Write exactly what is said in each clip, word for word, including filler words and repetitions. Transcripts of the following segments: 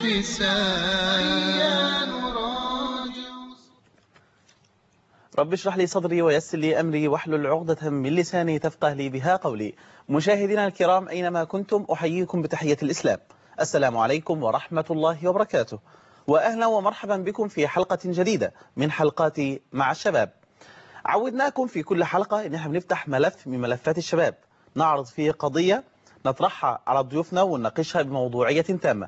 رب اشرح لي صدري ويسر لي أمري واحلل عقدة من لساني تفقه لي بها قولي. مشاهدينا الكرام أينما كنتم أحييكم بتحية الإسلام. السلام عليكم ورحمة الله وبركاته، وأهلا ومرحبا بكم في حلقة جديدة من حلقات مع الشباب. عودناكم في كل حلقة إن احنا بنفتح ملف من ملفات الشباب، نعرض فيه قضية نطرحها على ضيوفنا ونناقشها بموضوعية تامة.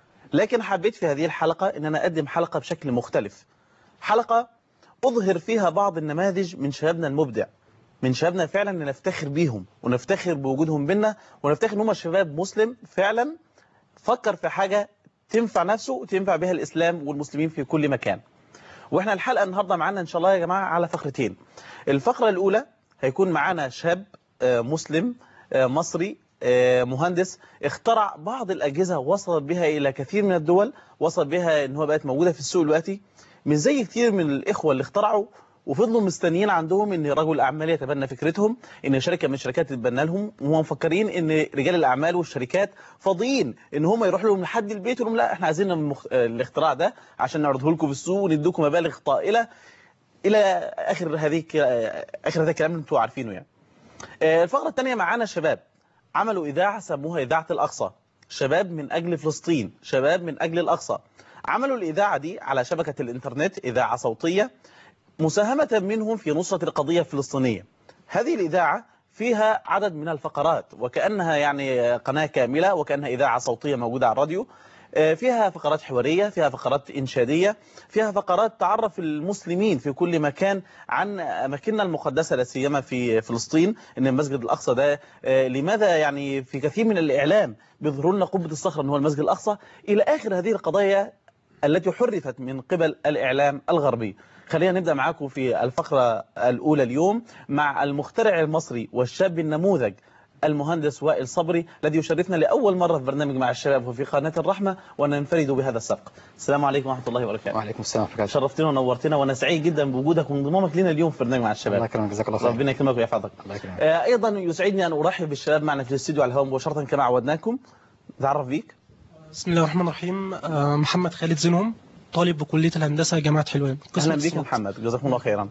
لكن حبيت في هذه الحلقة إن أنا أقدم حلقة بشكل مختلف، حلقة أظهر فيها بعض النماذج من شبابنا المبدع، من شبابنا فعلا نفتخر بيهم ونفتخر بوجودهم بينا، ونفتخر ان هم شباب مسلم فعلا فكر في حاجة تنفع نفسه وتنفع بها الإسلام والمسلمين في كل مكان. واحنا الحلقة النهاردة معانا إن شاء الله يا جماعة على فقرتين. الفقرة الأولى هيكون معانا شاب مسلم مصري مهندس اخترع بعض الأجهزة وصلت بها إلى كثير من الدول، وصل بها إن هو بقت موجودة في السوق دلوقتي، مش زي كتير من الإخوة اللي اخترعوا وفضلوا مستنيين عندهم ان رجل الاعمال يتبنى فكرتهم، ان شركه من الشركات تتبنى لهم، وهم مفكرين ان رجال الاعمال والشركات فاضيين ان هم يروحوا لهم لحد البيت ويقولوا لهم لا احنا عايزين المخ... الاختراع ده عشان نعرضه لكم في السوق ونديكم مبالغ طائله الى اخر هذه اخر هذا الكلام اللي انتم عارفينه يعني. الفقره الثانيه معانا شباب عملوا اذاعه سموها اذاعه الاقصى، شباب من اجل فلسطين، شباب من اجل الاقصى. عملوا الاذاعه دي على شبكه الانترنت، اذاعه صوتيه، مساهمة منهم في نصرة القضية الفلسطينية. هذه الإذاعة فيها عدد من الفقرات وكأنها يعني قناة كاملة، وكأنها إذاعة صوتية موجودة على الراديو. فيها فقرات حوارية، فيها فقرات إنشادية، فيها فقرات تعرف المسلمين في كل مكان عن أماكننا المقدسة لا سيما في فلسطين، إن المسجد الأقصى ده لماذا يعني في كثير من الإعلام بيظهروا لنا قبة الصخرة إن هو المسجد الأقصى، إلى آخر هذه القضايا التي حرفت من قبل الإعلام الغربي. خلينا نبدأ معاكم في الفقرة الأولى اليوم مع المخترع المصري والشاب النموذج المهندس وائل صبري، الذي يشرفنا لأول مرة في برنامج مع الشباب وفي قناة الرحمة، وننفرد بهذا السبق. السلام عليكم ورحمة الله وبركاته. وعليكم السلام ورحمة الله. شرفتنا ونورتنا، وانا سعيد جدا بوجودك وانضمامك لنا اليوم في برنامج مع الشباب. الله يكرمك، جزاك الله خير. ربنا يكرمك ويحفظك. الله يكرمك. آه أيضا يسعدني أن أرحب بالشباب معنا في الاستوديو على الهواء مباشرة كما عودناكم. تعرف بيك. بسم الله الرحمن الرحيم. محمد خالد زينهم، طالب بكلية الهندسة جامعة حلوان. أهلا بك محمد، جزاكم الله خيرا.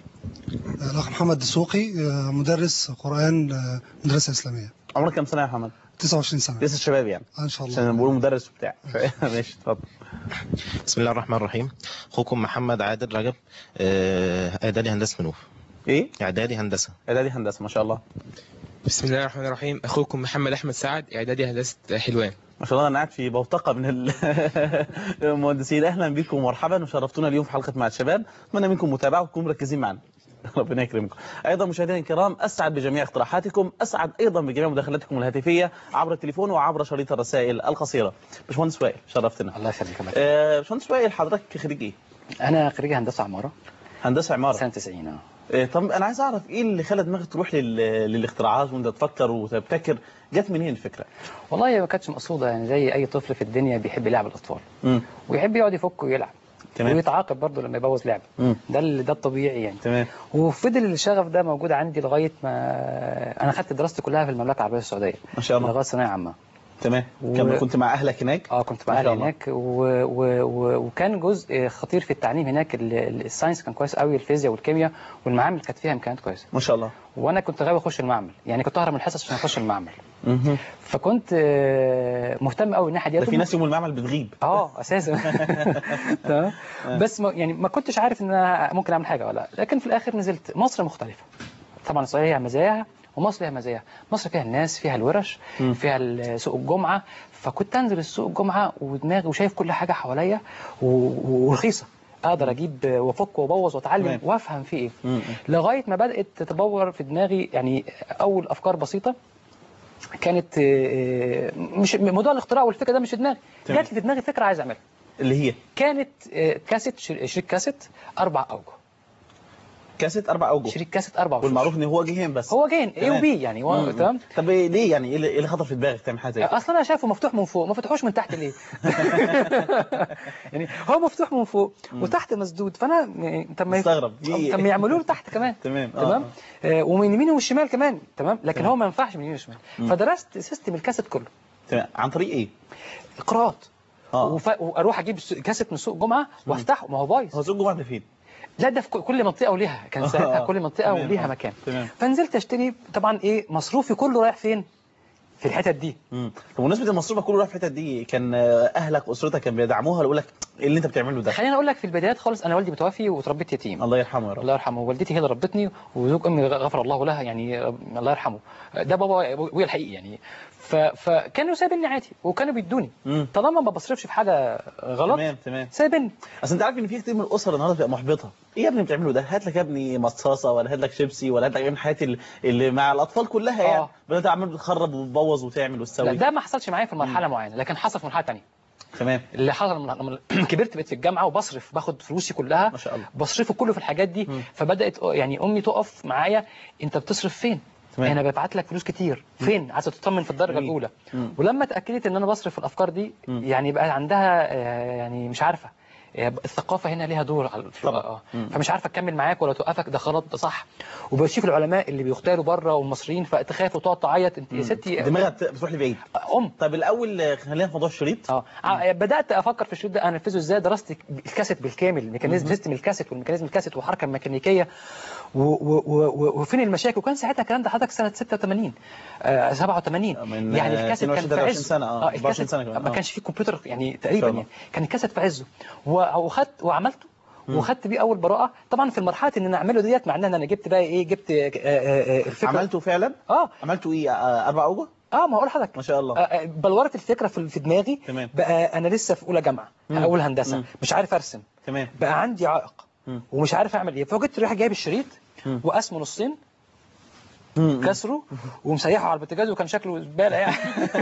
الأخ محمد الدسوقي، مدرس قرآن مدرسة إسلامية. عمرك كم سنة يا محمد؟ تسعة وعشرين سنة. لسه شباب يعني. إن شاء الله. عشان بقول مدرس وبتاع. ماشي اتفضل. بسم الله الرحمن الرحيم. أخوكم محمد عادل رجب، إعدادي هندسة منوف. إيه؟ إعدادي هندسة. إعدادي هندسة، ما شاء الله. بسم الله الرحمن الرحيم. أخوكم محمد أحمد سعد، إعدادي هندسة حلوان. ما شاء الله أنا قاعد في بوتقة من المهندسين. أهلا بكم ومرحبا، وشرفتونا اليوم في حلقة مع الشباب. أتمنى منكم متابعة وتكونوا مركزين معنا. ربنا يكرمكم. أيضا مشاهدينا الكرام، أسعد بجميع اقتراحاتكم، أسعد أيضا بجميع مداخلاتكم الهاتفية عبر التليفون وعبر شريط الرسائل القصيرة. باشمهندس وائل شرفتنا. الله يخليك. آه باشمهندس وائل، حضرتك خريج إيه؟ أنا خريج هندسة عمارة. هندسة عمارة. سنة تسعين. اه. إيه طب أنا عايز أعرف إيه اللي خلى دماغك تروح لل... للاختراعات وأنت تفكر وتبتكر، جت منين الفكرة؟ والله ما كانتش مقصودة، يعني زي أي طفل في الدنيا بيحب يلعب الأطفال. امم ويحب يقعد يفك ويلعب. تمام. ويتعاقب برضه لما يبوظ لعبه. ده ده الطبيعي يعني. تمام. وفضل الشغف ده موجود عندي لغايه ما انا خدت دراستي كلها في المملكه العربيه السعوديه. ما شاء الله. لغايه ثانويه عامه. تمام. و... كنت مع اهلك هناك؟ اه كنت مع اهلي هناك و... و... و... وكان جزء خطير في التعليم هناك. الساينس كان كويس قوي، الفيزياء والكيمياء، والمعامل كانت فيها امكانيات كويسه. ما شاء الله. وانا كنت غاوي اخش المعمل، يعني كنت اهرب من الحصص عشان اخش المعمل. اها. فكنت مهتم قوي الناحيه دي. ده في ناس يوم المعمل بتغيب. اه اساسا. تمام. بس ما يعني ما كنتش عارف ان انا ممكن اعمل حاجه ولا، لكن في الاخر نزلت. مصر مختلفه طبعا، السعوديه ليها مزاياها ومصر ليها مزاياها. مصر فيها الناس، فيها الورش، م. فيها سوق الجمعه. فكنت انزل السوق الجمعه ودماغي وشايف كل حاجه حواليا ورخيصه، اقدر اجيب وافك وابوظ واتعلم وافهم في ايه. م. لغايه ما بدات تتبور في دماغي يعني اول افكار بسيطه كانت مش موضوع الاختراع والفكره ده مش في دماغي، جات لي في دماغي فكره عايز اعملها اللي هي كانت كاسيت، شريك كاسيت اربع اوجه. كاسيت اربع اوجه، شريك كاسيت اربع اوجه، والمعروف ان هو جهين بس. هو جهين اي وبي يعني هو تمام. طب ليه يعني ايه اللي خطر في دماغك تعمل حاجه زي كده؟ اصلا انا شايفه مفتوح من فوق، ما فتحوش من تحت ليه؟ يعني هو مفتوح من فوق وتحت مسدود، فانا طب ما مستغرب طب ما يعملوه تحت كمان. تمام تمام. آه ومن اليمين والشمال كمان. تمام. لكن هو ما ينفعش من اليمين والشمال. فدرست سيستم الكاسيت كله. تمام. عن طريق ايه؟ قراءات آه. وف... واروح اجيب كاسيت من سوق جمعه وافتحه، ما هو بايظ. هو سوق الجمعه ده فين؟ لا ده في كل منطقه وليها، كان ساعتها آه. كل منطقه تمام. وليها آه. مكان. تمام. فنزلت اشتري، طبعا ايه مصروفي كله رايح فين؟ في الحتت دي. امم بمناسبه المصروف كله راح في الحتت دي، كان اهلك اسرتك كان بيدعموها ولا يقول لك ايه اللي انت بتعمله ده؟ خليني اقول لك في البدايات خالص، انا والدي متوفي وتربيت يتيم. الله يرحمه يا رب. الله يرحمه. والدتي هي اللي ربتني، وزوج امي غفر الله لها يعني، الله يرحمه. ده بابا ابويا الحقيقي يعني. ف... فكانوا سايبيني عادي وكانوا بيدوني مم. طالما ما بصرفش في حاجه غلط. تمام تمام. سايبني. اصل انت عارف ان في كتير من الاسر النهارده بتبقى محبطه. ايه يا ابني بتعمله ده؟ هات لك يا ابني مصاصه، ولا هات لك شيبسي، ولا هات لك من حياتي اللي مع الاطفال كلها يعني. آه. بدات عمال بتخرب وتبوظ وتعمل وتسوي. لا ده ما حصلش معايا في مرحله معينه، لكن حصل في مرحله ثانيه. تمام. اللي حصل لما كبرت بقيت في الجامعه وبصرف، باخد فلوسي كلها ما شاء الله. بصرفه كله في الحاجات دي. مم. فبدات يعني امي تقف معايا، انت بتصرف فين؟ تمام. انا ببعت لك فلوس كتير، فين؟ عايزه تطمن في الدرجه جميل. الاولى. مم. ولما اتاكدت ان انا بصرف في الافكار دي، مم. يعني بقى عندها آه، يعني مش عارفه، آه، الثقافه هنا ليها دور على في- طبعا. اه مم. فمش عارفه تكمل معاك ولا توقفك، ده غلط ده صح. وبشوف العلماء اللي بيختاروا بره والمصريين، فتخاف وتقعد تعيط، انت يا ستي دماغها بت- بتروح لبعيد. ام. طب الاول خلينا في موضوع الشريط. اه ع- بدات افكر في الشريط ده انفذه ازاي. درست الكاسيت بالكامل، ميكانيزم سيستم الكاسيت والميكانيزم الكاسيت والحركه الميكانيكيه و و و وفين المشاكل. وكان ساعتها الكلام ده حضرتك سنه ستة وثمانين آه سبعة وثمانين، من يعني الكاسيت كان في اتنين وعشرين عزه. سنة، اه اربعة وعشرين سنة كمان. ما آه. كانش فيه كمبيوتر يعني إن تقريبا شاء الله. يعني، كان الكاسيت في عزه و- وخدت وعملته وخدت بيه اول براءه. طبعا في المرحله ان انا اعمله ديت معناها ان انا جبت بقى ايه، جبت آه، آه، آه، الفكره. عملته فعلا؟ اه عملته ايه؟ آه، اربع اوجه؟ اه ما هقول لحضرتك ما شاء الله. آه، آه، بلورت الفكره في في دماغي. تمام. بقى انا لسه في اولى جامعه، مم. اول هندسه، مم. مش عارف ارسم، تمام. بقى عندي عائق مم. ومش عارف اعمل ايه. فوجدت رايح جايب الشريط مم. وقسمه نصين، مم. كسره ومسيحه على البوتاجاز، وكان شكله زباله يعني.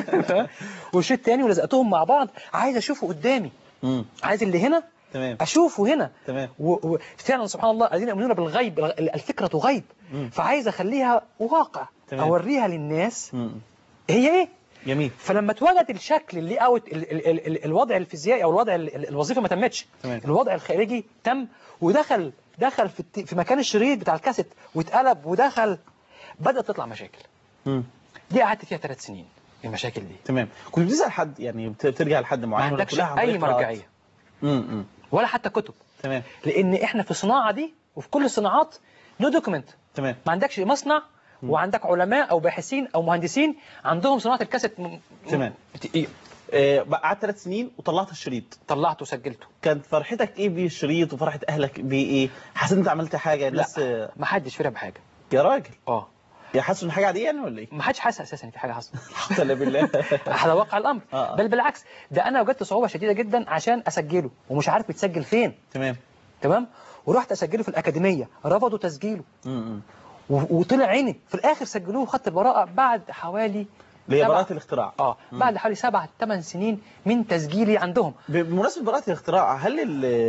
وشريط تاني ولزقتهم مع بعض، عايز اشوفه قدامي، مم. عايز اللي هنا تمام. اشوفه هنا. تمام. وفعلا سبحان الله الذين يؤمنون بالغيب، الفكره غيب. مم. فعايز اخليها واقع، تمام. اوريها للناس مم. هي ايه. جميل. فلما اتوجد الشكل اللي اوت ال ال ال ال الوضع الفيزيائي او الوضع ال ال الوظيفه ما تمتش، تمام. الوضع الخارجي تم، ودخل دخل في الت- في مكان الشريط بتاع الكاسيت واتقلب ودخل، بدات تطلع مشاكل. مم. دي قعدت فيها ثلاث سنين المشاكل دي. تمام. كنت بتسال حد يعني، بت- بترجع لحد ما معين ولا عندكش كلها عن اي طريق قراءات؟ مرجعيه امم ولا حتى كتب، تمام. لان احنا في الصناعه دي وفي كل الصناعات نو دوكيمنت. تمام. ما عندكش مصنع وعندك علماء او باحثين او مهندسين عندهم صناعه الكاسيت م- تمام. إيه؟ آه، بقى قعدت ثلاث سنين وطلعت الشريط. طلعته وسجلته. كانت فرحتك ايه بالشريط وفرحه اهلك بيه ايه؟ حسيت انت عملت حاجه الناس؟ لا ما حدش فرق بحاجه. يا راجل، اه يا حاسس ان حاجه عاديه يعني ولا ايه؟ ما حدش حاسس اساسا ان في حاجه حصلت. الحمد لله بالله. على واقع الامر. آه. بل بالعكس، ده انا وجدت صعوبه شديده جدا عشان اسجله ومش عارف بيتسجل فين. تمام. تمام. ورحت اسجله في الاكاديميه، رفضوا تسجيله امم و- وطلع عيني. في الاخر سجلوه وخدت البراءه بعد حوالي اللي هي سبع- براءه الاختراع. اه بعد حوالي سبع ثمان سنين من تسجيلي عندهم. بمناسبه براءه الاختراع، هل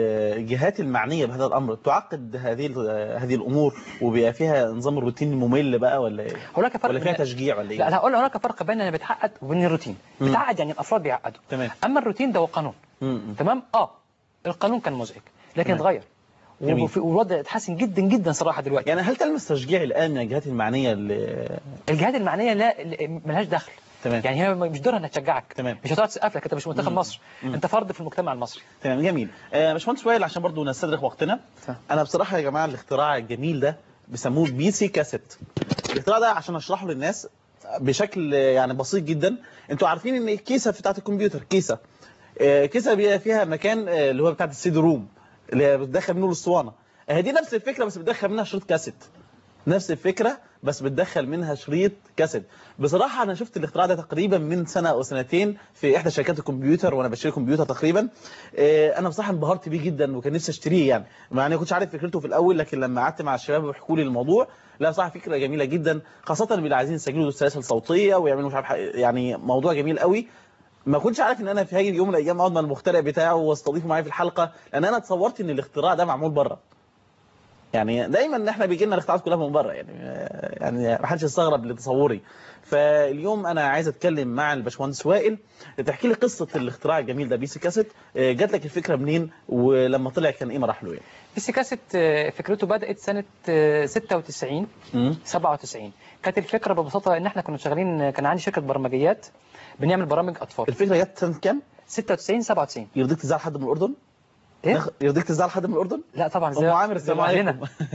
الجهات المعنيه بهذا الامر تعقد هذه هذه الامور وبيبقى فيها نظام الروتين الممل بقى ولا ايه؟ هناك فرق ولا فيها بين- تشجيع ولا ايه؟ لا لا هقول هناك فرق بين اللي بيتعقد وبين الروتين. مم. بيتعقد يعني الافراد بيعقدوا. تمام. اما الروتين ده هو قانون. امم تمام. اه القانون كان مزعج لكن تمام. اتغير جميل. وفي- والوضع اتحسن جدا جدا صراحه دلوقتي. يعني هل تلمس تشجيع الان من الجهات المعنيه ل... الجهات المعنيه لا لا- ملهاش دخل. تمام. يعني هي مش دورها انها تشجعك. تمام. مش هتقعد تسقف لك، انت مش منتخب مم. مصر. مم. انت فرد في المجتمع المصري. تمام. جميل. آه باشمهندس وائل، عشان برضو نستدرك وقتنا، تمام. انا بصراحه يا جماعه الاختراع الجميل ده بيسموه بي سي كاسيت. الاختراع ده عشان اشرحه للناس بشكل يعني بسيط جدا، انتوا عارفين ان الكيسه بتاعت الكمبيوتر كيسه آه كيسه بيبقى فيها مكان آه اللي هو بتاعت السيدي روم اللي هي بتدخل منه الاسطوانه. آه دي نفس الفكره بس بتدخل منها شريط كاسيت. نفس الفكره بس بتدخل منها شريط كاسيت. بصراحه انا شفت الاختراع ده تقريبا من سنه او سنتين في احدى شركات الكمبيوتر وانا بشتري كمبيوتر تقريبا. آه، انا بصراحه انبهرت بيه جدا وكان نفسي اشتريه يعني، مع اني ما كنتش عارف فكرته في الاول، لكن لما قعدت مع الشباب وحكوا لي الموضوع، لا بصراحه فكره جميله جدا، خاصه اللي عايزين يسجلوا سلاسل صوتيه ويعملوا مش عارف يعني موضوع جميل قوي. ما كنتش عارف ان انا في هاجي يوم من الايام اقعد مع المخترع بتاعه واستضيفه معايا في الحلقه، لان انا تصورت ان الاختراع ده معمول بره. يعني دايما احنا بيجي لنا الاختراعات كلها من بره، يعني يعني ما حدش يستغرب لتصوري. فاليوم انا عايز اتكلم مع الباشمهندس وائل، تحكي لي قصه الاختراع الجميل ده بيسي كاسيت. جات لك الفكره منين ولما طلع كان ايه مراحله يعني؟ بيسي كاسيت فكرته بدات سنه ستة وتسعين سبعة وتسعين. كانت الفكره ببساطه ان احنا كنا شغالين، كان عندي شركه برمجيات بنعمل برامج اطفال. الفكره جت سنه كام؟ ستة وتسعين سبعة وتسعين. يرضيك تزعل حد من الاردن؟ ايه؟ يرضيك تزعل حد من الاردن؟ لا طبعا. ام عامر السلام عليكم.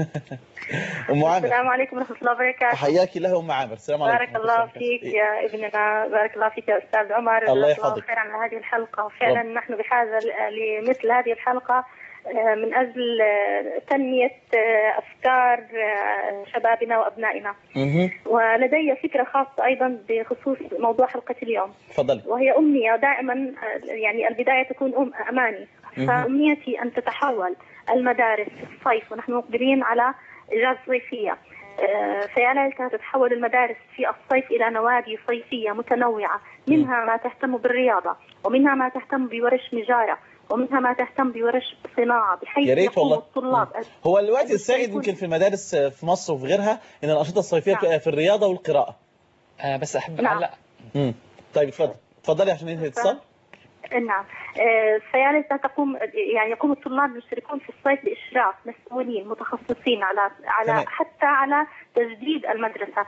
ام عامر السلام عليكم ورحمه الله وبركاته. حياك الله ام عامر. السلام عليكم. بارك الله فيك يا ابننا، بارك الله فيك يا استاذ عمر. الله يحفظك. خير على هذه الحلقه، وفعلا رب. نحن بحاجه لمثل هذه الحلقه من اجل تنميه افكار شبابنا وابنائنا. ولدي فكره خاصه ايضا بخصوص موضوع حلقه اليوم. تفضلي. وهي امنيه دائما، يعني البدايه تكون أم اماني. فامنيتي ان تتحول المدارس في الصيف ونحن مقبلين على اجازه صيفيه، فيا ليتها تتحول المدارس في الصيف الى نوادي صيفيه متنوعه، منها ما تهتم بالرياضه، ومنها ما تهتم بورش نجاره، ومنها ما تهتم بورش صناعه، بحيث يا ريت والله. الطلاب. هو الوقت السائد يمكن في المدارس في مصر وفي غيرها ان الانشطه الصيفيه نعم. في الرياضه والقراءه. آه بس احب نعم. اعلق. امم طيب اتفضل اتفضلي عشان انت اتصال. نعم. فيا ليت تقوم، يعني يقوم الطلاب المشتركون في الصيف باشراف مسؤولين متخصصين على على تمام. حتى على تجديد المدرسه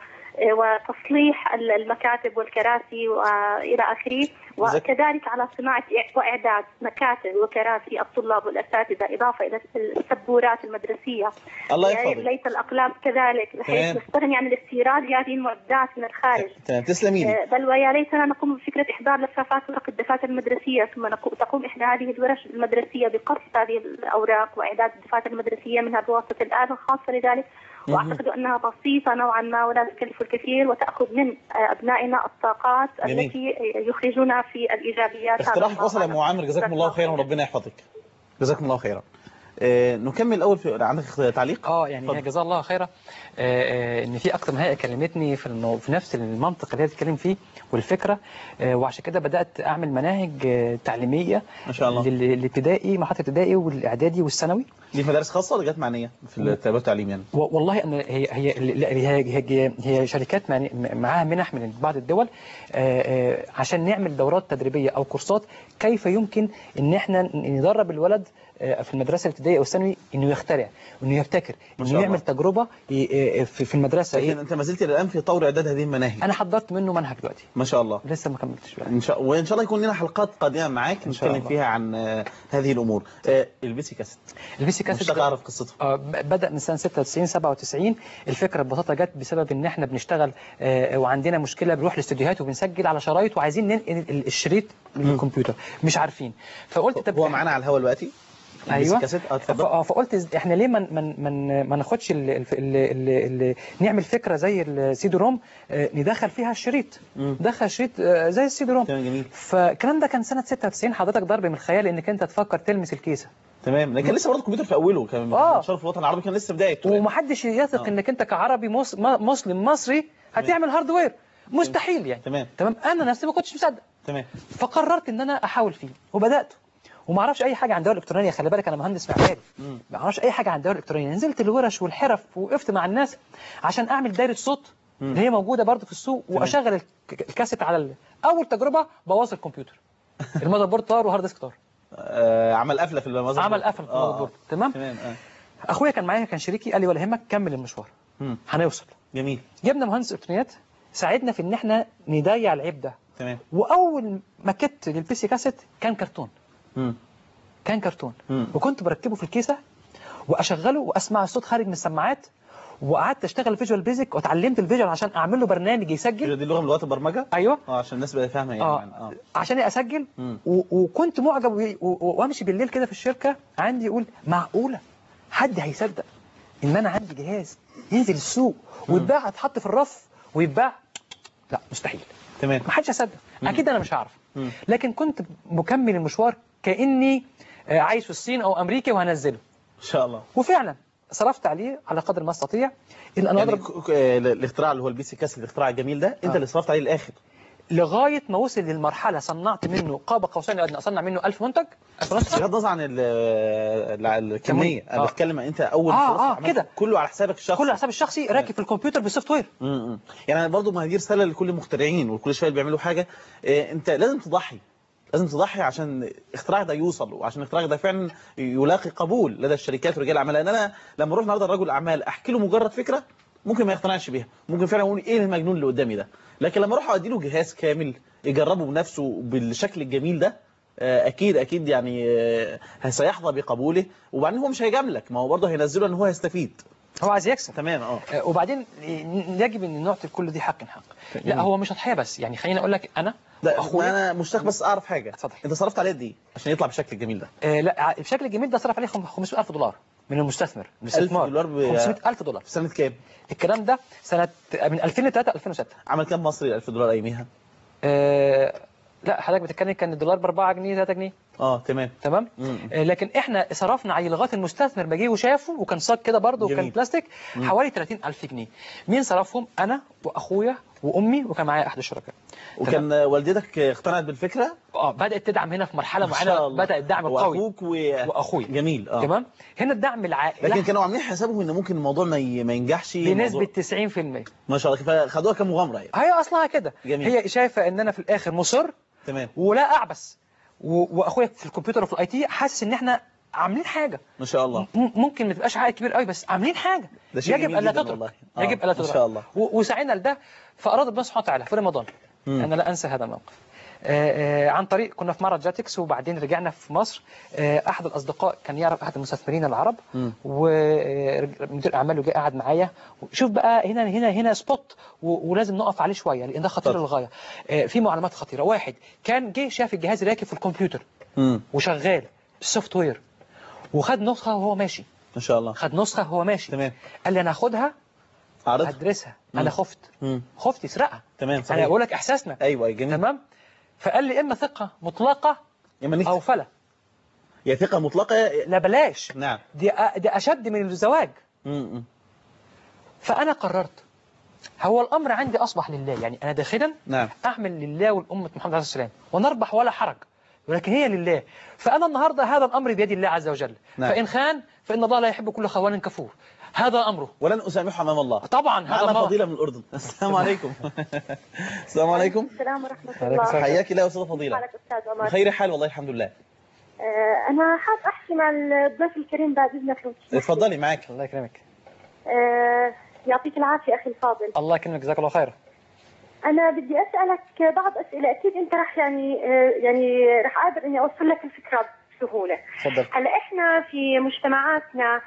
وتصليح المكاتب والكراسي والى اخره، وكذلك على صناعه واعداد مكاتب وكراسي الطلاب والاساتذه، اضافه الى السبورات المدرسيه. الله يحفظك. ليس الاقلام كذلك، بحيث نستغني عن الاستيراد هذه المعدات من الخارج. تمام تسلمي لي. بل ويا ليتنا نقوم بفكره احضار لفافات ورق الدفاتر المدرسيه، ثم تقوم احدى هذه الورش المدرسيه بقص هذه الاوراق واعداد الدفاتر المدرسيه منها بواسطه الآلة الخاصه لذلك. واعتقد انها بسيطه نوعا ما ولا تكلف الكثير، وتاخذ من ابنائنا الطاقات جميل. التي يخرجونها في الايجابيات. اقتراحك وصل يا ام عامر، جزاكم الله خيرا وربنا يحفظك. جزاكم الله خيرا. آه نكمل الاول. في عندك تعليق؟ اه يعني هي جزاها الله خيرا. آه آه ان في اكثر من هيئه كلمتني في المو... في نفس المنطق اللي هي بتتكلم فيه والفكره، آه وعشان كده بدات اعمل مناهج آه تعليميه ما شاء الله للابتدائي، مرحله الابتدائي والاعدادي والثانوي. دي في مدارس خاصه ولا جت معنيه في التربيه والتعليم يعني؟ والله انا هي هي هي هي, هي شركات معاها منح من بعض الدول، آه آه عشان نعمل دورات تدريبيه او كورسات كيف يمكن ان احنا ندرب الولد في المدرسه الابتدائيه او الثانوي انه يخترع، انه يبتكر، انه يعمل تجربه في المدرسه. ايه انت ما زلت الان في طور اعداد هذه المناهج؟ انا حضرت منه منهج دلوقتي ما شاء الله، لسه ما كملتش بقى. ان شاء وان شاء الله يكون لنا حلقات قادمه معاك نتكلم فيها عن هذه الامور. البيسي كاسيت البيسي كاسيت مشتاق اعرف قصته. اه بدا من سنه ستة وتسعين سبعة وتسعين. الفكره ببساطه جت بسبب ان احنا بنشتغل آه وعندنا مشكله، بنروح الاستوديوهات وبنسجل على شرايط وعايزين ننقل الشريط من الكمبيوتر مش عارفين. فقلت طب هو معانا على الهواء دلوقتي. ايوه اه فقلت احنا ليه ما من من ما ناخدش ال ال ال ال نعمل فكره زي السيدي روم، ندخل فيها الشريط، ندخل شريط زي السيدي روم. جميل. فالكلام ده كان سنه ستة وتسعين. حضرتك ضرب من الخيال انك انت تفكر تلمس الكيسه. تمام. لكن لسه برضه الكمبيوتر في اوله، كان آه. انتشار في الوطن العربي كان لسه بدايه، ومحدش يثق آه. انك انت كعربي مسلم مصري هتعمل هاردوير، مستحيل يعني. تمام تمام. انا نفسي ما كنتش مصدق. تمام. فقررت ان انا احاول فيه وبدات، وما اعرفش اي حاجه عن الدوله الالكترونيه. خلي بالك انا مهندس معماري، ما اعرفش اي حاجه عن الدوله الالكترونيه. نزلت الورش والحرف ووقفت مع الناس عشان اعمل دايره صوت اللي هي موجوده برضه في السوق، واشغل الكاسيت على ال... اول تجربه بوظ الكمبيوتر. المذر بورد طار وهارد ديسك طار. آه عمل قفله في المذر بورد. عمل قفله في المذر بورد. تمام. تمام. آه. اخويا كان معايا، كان شريكي، قال لي ولا يهمك كمل المشوار هنوصل. جميل. جبنا مهندس الكترونيات ساعدنا في ان احنا نضيع العيب ده. تمام. واول ماكيت للبيسي كاسيت كان كرتون. امم كان كرتون. مم. وكنت بركبه في الكيسه واشغله واسمع الصوت خارج من السماعات، وقعدت اشتغل فيجوال بيزك واتعلمت الفيجوال عشان اعمل له برنامج يسجل. دي لغه من لغات البرمجه. ايوه اه عشان الناس بقى فاهمه يعني. اه, آه. عشان اسجل. وكنت معجب وامشي بالليل كده في الشركه عندي يقول معقوله حد هيصدق ان انا عندي جهاز ينزل السوق ويتباع، اتحط في الرف ويتباع؟ لا مستحيل. تمام. ما حدش هيصدق، اكيد انا مش هعرف. لكن كنت مكمل المشوار كاني عايش في الصين او امريكا وهنزله ان شاء الله. وفعلا صرفت عليه على قدر ما استطيع. يعني الاختراع اللي هو البيسي كاسيت، الاختراع الجميل ده انت آه. اللي صرفت عليه الاخر. لغايه ما وصل للمرحله صنعت منه قاب قوسين ادنى، اصنع منه ألف منتج ألف نسخه. بغض النظر عن ال- ال- الكميه، انا آه. بتكلم انت اول آه، فرصة آه، عملت كده. كله على حسابك الشخصي. كل حساب الشخصي راكب في الكمبيوتر بالسوفت وير. امم يعني انا برضو ما هي دي رساله لكل المخترعين وكل شويه اللي بيعملوا حاجه. إيه، انت لازم تضحي، لازم تضحي عشان اختراعك ده يوصل، وعشان اختراعك ده فعلا يلاقي قبول لدى الشركات ورجال الاعمال. لان انا لما اروح النهارده لرجل اعمال احكي له مجرد فكره ممكن ما يقتنعش بيها، ممكن فعلا يقول ايه المجنون اللي قدامي ده. لكن لما اروح ادي له جهاز كامل يجربه بنفسه بالشكل الجميل ده، آه، اكيد اكيد يعني آه، سيحظى بقبوله. وبعدين هو مش هيجاملك، ما هو برضه هينزله ان هو هيستفيد. هو عايز يكسب. تمام. اه آه، وبعدين يجب ان نعطي كل ذي حق حق. لا هو مش تضحيه بس، يعني خليني اقول لك انا لا واخويا. انا مشتاق بس اعرف حاجه. اتفضل. انت صرفت عليه قد ايه عشان يطلع بالشكل الجميل ده؟ آه لا بشكل الجميل ده صرف عليه خمسمائة ألف دولار من المستثمر. ألف دولار ب... خمسمائة ألف دولار. في سنه كام؟ الكلام ده سنه من ألفين وثلاثة ألفين وستة. عمل كام مصري ألف دولار اياميها؟ آه لا حضرتك بتتكلم كان الدولار ب أربعة جنيه ثلاثة جنيه. اه تمام تمام. آه لكن احنا صرفنا عليه لغايه المستثمر ما جه وشافه، وكان صاج كده برضه وكان بلاستيك، حوالي ثلاثين ألف جنيه. مين صرفهم؟ انا واخويا وامي، وكان معايا احد الشركاء. وكان والدتك اقتنعت بالفكره؟ اه بدات تدعم هنا في مرحله معينه، بدا الدعم القوي. واخوك و... واخويا. جميل. اه تمام. هنا الدعم العائلي. لكن كانوا عاملين حسابهم ان ممكن الموضوع ما, ي... ما ينجحش بنسبه الموضوع... تسعين في المية. ما شاء الله، فخدوها كمغامره يعني. هي اصلها كده. جميل. هي شايفه ان انا في الاخر مصر. تمام. ولا اعبس. و... واخويا في الكمبيوتر وفي الاي تي حاسس ان احنا عاملين حاجه. ما شاء الله. م... ممكن ما تبقاش عائد كبير قوي بس عاملين حاجه. يجب الا تترك. آه. يجب الا تترك. ما شاء الله. و... وسعينا لده، فاراد الله سبحانه وتعالى في رمضان. مم. انا لا انسى هذا الموقف. آه آه عن طريق كنا في معرض جاتكس، وبعدين رجعنا في مصر. آه احد الاصدقاء كان يعرف احد المستثمرين العرب، ومدير اعماله جه قعد معايا. شوف بقى هنا هنا هنا سبوت، ولازم نقف عليه شويه لان ده خطير للغايه. آه في معلومات خطيره. واحد كان جه شاف الجهاز راكب في الكمبيوتر مم. وشغال بالسوفت وير، وخد نسخه وهو ماشي. ما شاء الله. خد نسخه وهو ماشي. تمام. قال لي انا هاخدها عرض هدرسها. مم. انا خفت مم. خفت يسرقها. تمام صحيح. انا بقول لك احساسنا. ايوه جميل. تمام. فقال لي اما ثقه مطلقه او فلا. يا ثقه مطلقه لا بلاش. نعم. دي دي اشد من الزواج. امم فانا قررت هو الامر عندي اصبح لله، يعني انا داخلا نعم. اعمل لله والامه محمد عليه السلام ونربح ولا حرج، ولكن هي لله. فانا النهارده هذا الامر بيد الله عز وجل. نعم. فان خان فان الله لا يحب كل خوان كفور. هذا امره ولن اسامحه امام الله. طبعا هذا معنا فضيله من الاردن. السلام عليكم. السلام عليكم. السلام ورحمه الله. حياك الله يا استاذه فضيله. حالك استاذ عمر؟ بخير حال والله الحمد لله. آه انا حاب احكي مع الضيف الكريم بعد اذنك لو تسمح. اتفضلي معاك. الله يكرمك. آه يعطيك العافيه اخي الفاضل. الله يكرمك جزاك الله خير. انا بدي اسالك بعض اسئله، اكيد انت راح يعني آه يعني راح اقدر اني اوصل لك الفكره بسهوله. تفضل. هلا احنا في مجتمعاتنا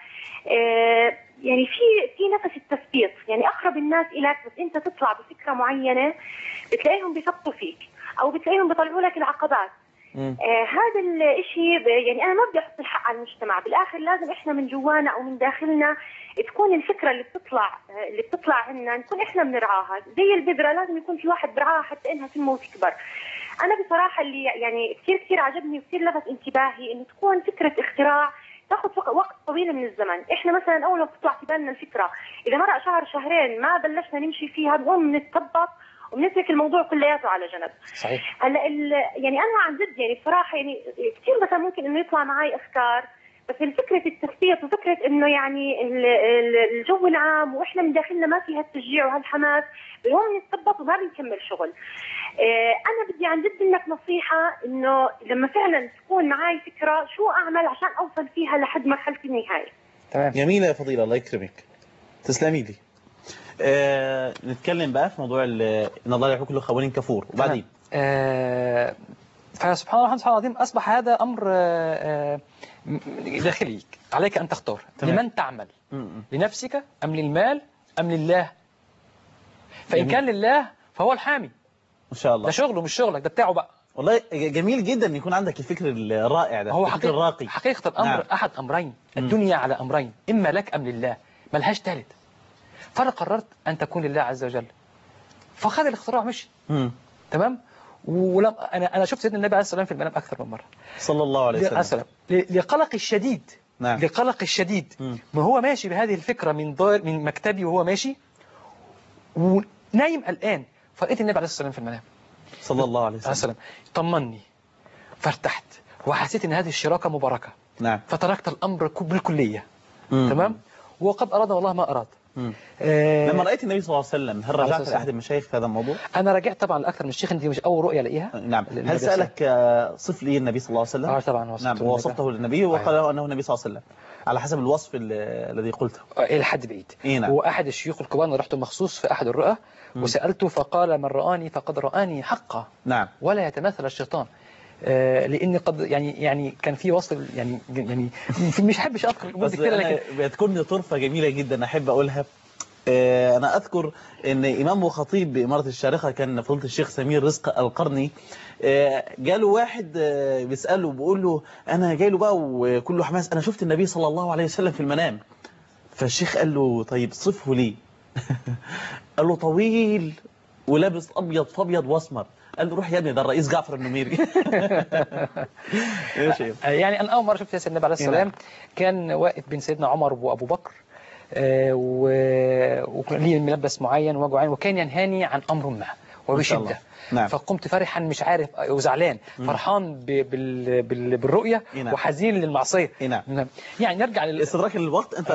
آه يعني في في نفس التثبيط، يعني اقرب الناس اليك بس انت تطلع بفكره معينه بتلاقيهم بيثقوا فيك او بتلاقيهم بيطلعوا لك العقبات. آه هذا الشيء يعني انا ما بدي احط الحق على المجتمع، بالاخر لازم احنا من جوانا او من داخلنا تكون الفكره اللي بتطلع اللي بتطلع عنا نكون احنا بنرعاها، زي البذره لازم يكون في واحد برعاها حتى انها تنمو وتكبر. انا بصراحه اللي يعني كثير كثير عجبني وكثير لفت انتباهي انه تكون فكره اختراع تاخذ وقت طويل من الزمن. احنا مثلا اول ما بتطلع في بالنا الفكره اذا مرق شهر شهرين ما بلشنا نمشي فيها بنقوم نتطبق وبنترك الموضوع كلياته على جنب. صحيح. هلا يعني انا عن جد يعني بصراحه يعني كثير مثلا ممكن انه يطلع معي افكار، بس فكره التثبيط وفكره انه يعني الجو العام واحنا من داخلنا ما في هالتشجيع وهالحماس بنقوم نتثبط وما بنكمل شغل. انا بدي عن جد منك نصيحه انه لما فعلا تكون معي فكره شو اعمل عشان اوصل فيها لحد مرحله النهايه. تمام. جميله يا فضيله الله يكرمك. تسلمي لي. آه نتكلم بقى في موضوع ان الله لا يحب كل خوان كفور وبعدين آه فسبحان الله سبحانه العظيم اصبح هذا امر آه داخلي عليك ان تختار. تمام. لمن تعمل؟ م -م. لنفسك ام للمال ام لله؟ فان جميل. كان لله فهو الحامي ما شاء الله. ده شغله مش شغلك، ده بتاعه بقى. والله جميل جدا ان يكون عندك الفكر الرائع ده. هو الفكر الراقي. حقيقه الامر نعم. احد امرين، الدنيا م. على امرين، اما لك ام لله، ملهاش ثالث. فانا قررت ان تكون لله عز وجل، فخذ الاختراع مشي. امم تمام. ولم انا انا شفت سيدنا النبي عليه الصلاه والسلام في المنام اكثر من مره صلى الله عليه وسلم لقلق الشديد. نعم. لقلق الشديد ما هو ماشي بهذه الفكره من دار من مكتبي وهو ماشي ونايم قلقان، فلقيت النبي عليه الصلاه والسلام في المنام صلى الله عليه وسلم. وسلم طمني فارتحت وحسيت ان هذه الشراكه مباركه. نعم. فتركت الامر بالكليه. مم. تمام. وقد اراد والله ما اراد. آه لما رأيت النبي صلى الله عليه وسلم هل رجعت لأحد المشايخ في هذا الموضوع؟ أنا رجعت طبعا لأكثر من الشيخ. أنت مش أول رؤية ألاقيها. نعم. هل سألك صف لي النبي صلى الله عليه وسلم؟ آه طبعا وصفته. نعم ووصفته للنبي وقال له أنه النبي صلى الله عليه وسلم على حسب الوصف الذي قلته. إلى حد بعيد. إيه نعم. وأحد الشيوخ الكبار أنا رحت مخصوص في أحد الرؤى وسألته فقال من رآني فقد رآني حقا. نعم. ولا يتمثل الشيطان. آه لأن قد يعني يعني كان في وصل يعني يعني مش حابش أذكر بس كده لكن بتكون طرفة جميلة جدا أحب أقولها. أنا أذكر أن إمام وخطيب بإمارة الشارقة كان فضيلة الشيخ سمير رزق القرني. جاله واحد بيسأله بيقول له أنا جاي له بقى وكله حماس أنا شفت النبي صلى الله عليه وسلم في المنام. فالشيخ قال له طيب صفه لي. قال له طويل ولابس أبيض فأبيض واسمر. قال له روح يا ابني ده الرئيس جعفر النميري. يعني أنا أول مرة شفت سيدنا النبي عليه السلام كان واقف بين سيدنا عمر وأبو بكر آه وكان لي ملبس معين ووجه عين وكان ينهاني عن أمر ما وبشدة. نعم. فقمت فرحا مش عارف وزعلان فرحان بال بال بالرؤية نعم. وحزين للمعصية. نعم. يعني نرجع لاستدراك الوقت أنت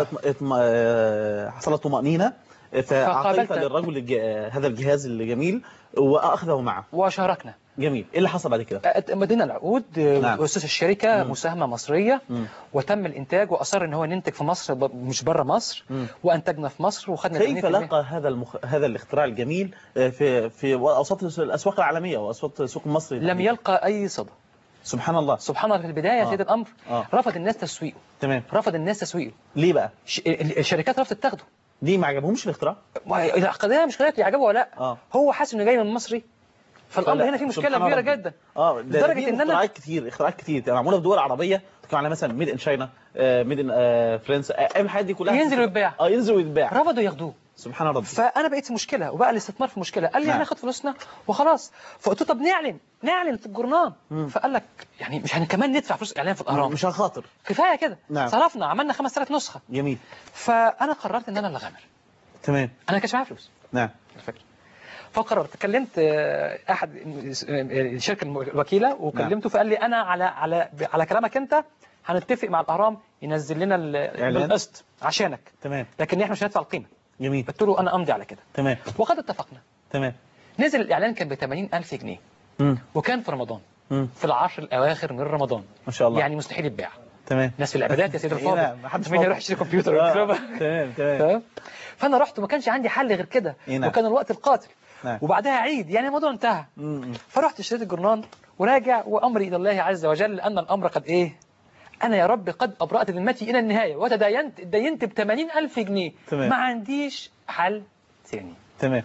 آه. حصلت طمأنينة فأعطيت للرجل الج... هذا الجهاز الجميل وأخذه معه وشاركنا. جميل. ايه اللي حصل بعد كده؟ مدينا العقود. نعم. أسس الشركة مم. مساهمة مصرية. مم. وتم الإنتاج وأصر إن هو ننتج في مصر مش بره مصر. مم. وأنتجنا في مصر وخدنا. كيف لقى هذا المخ... هذا الاختراع الجميل في في أوساط الأسواق العالمية وأوساط السوق المصري؟ لم يلقى أي صدى. سبحان الله. سبحان الله. في البداية آه. سيد الأمر آه. رفض الناس تسويقه. تمام. رفض الناس تسويقه. ليه بقى؟ ش... الشركات رفضت تاخده. ليه ما عجبهمش الاختراع؟ القضية مش قضية يعجبه ولا لا. آه. هو حاسس إنه جاي من مصري. فالامر هنا في مشكله كبيره جدا. اه لدرجه ان انا اختراعات كتير اختراعات كتير معموله في دول عربيه تتكلم على مثلا ميد ان تشاينا ميد ان فرنسا اي الحاجات دي كلها ينزل ويتباع. اه ينزل ويتباع. رفضوا ياخدوه. سبحان ربي. فانا بقيت في مشكله وبقى الاستثمار في مشكله. قال لي نعم. هناخد فلوسنا وخلاص. فقلت له طب نعلن نعلن في الجورنال. فقال لك يعني مش هن كمان ندفع فلوس اعلان في الاهرام مش هنخاطر كفايه كده. نعم. صرفنا عملنا خمسة آلاف نسخه. جميل. فانا قررت ان انا اللي اغامر. تمام. انا ما كانش معايا فلوس. نعم. الفكره فقررت كلمت احد الشركه الوكيله وكلمته فقال لي انا على على على كلامك انت هنتفق مع الاهرام ينزل لنا القسط عشانك. تمام. لكن احنا مش هندفع القيمه. جميل. قلت له انا امضي على كده. تمام. وقد اتفقنا. تمام. نزل الاعلان كان ب ثمانين ألف جنيه. امم وكان في رمضان. مم. في العشر الاواخر من رمضان. ما شاء الله. يعني مستحيل يتباع. تمام. ناس في العبادات يا سيدي الفاضل. ما حدش مين يروح يشتري كمبيوتر. تمام تمام. فانا رحت وما كانش عندي حل غير كده. وكان الوقت القاتل. نعم. وبعدها عيد يعني الموضوع انتهى. مم. فرحت اشتريت الجرنان وراجع وامري الى الله عز وجل لان الامر قد ايه انا يا رب قد ابرأت ذمتي الى النهايه وتداينت دينت ب ثمانين ألف جنيه. تمام. ما عنديش حل ثاني. تمام.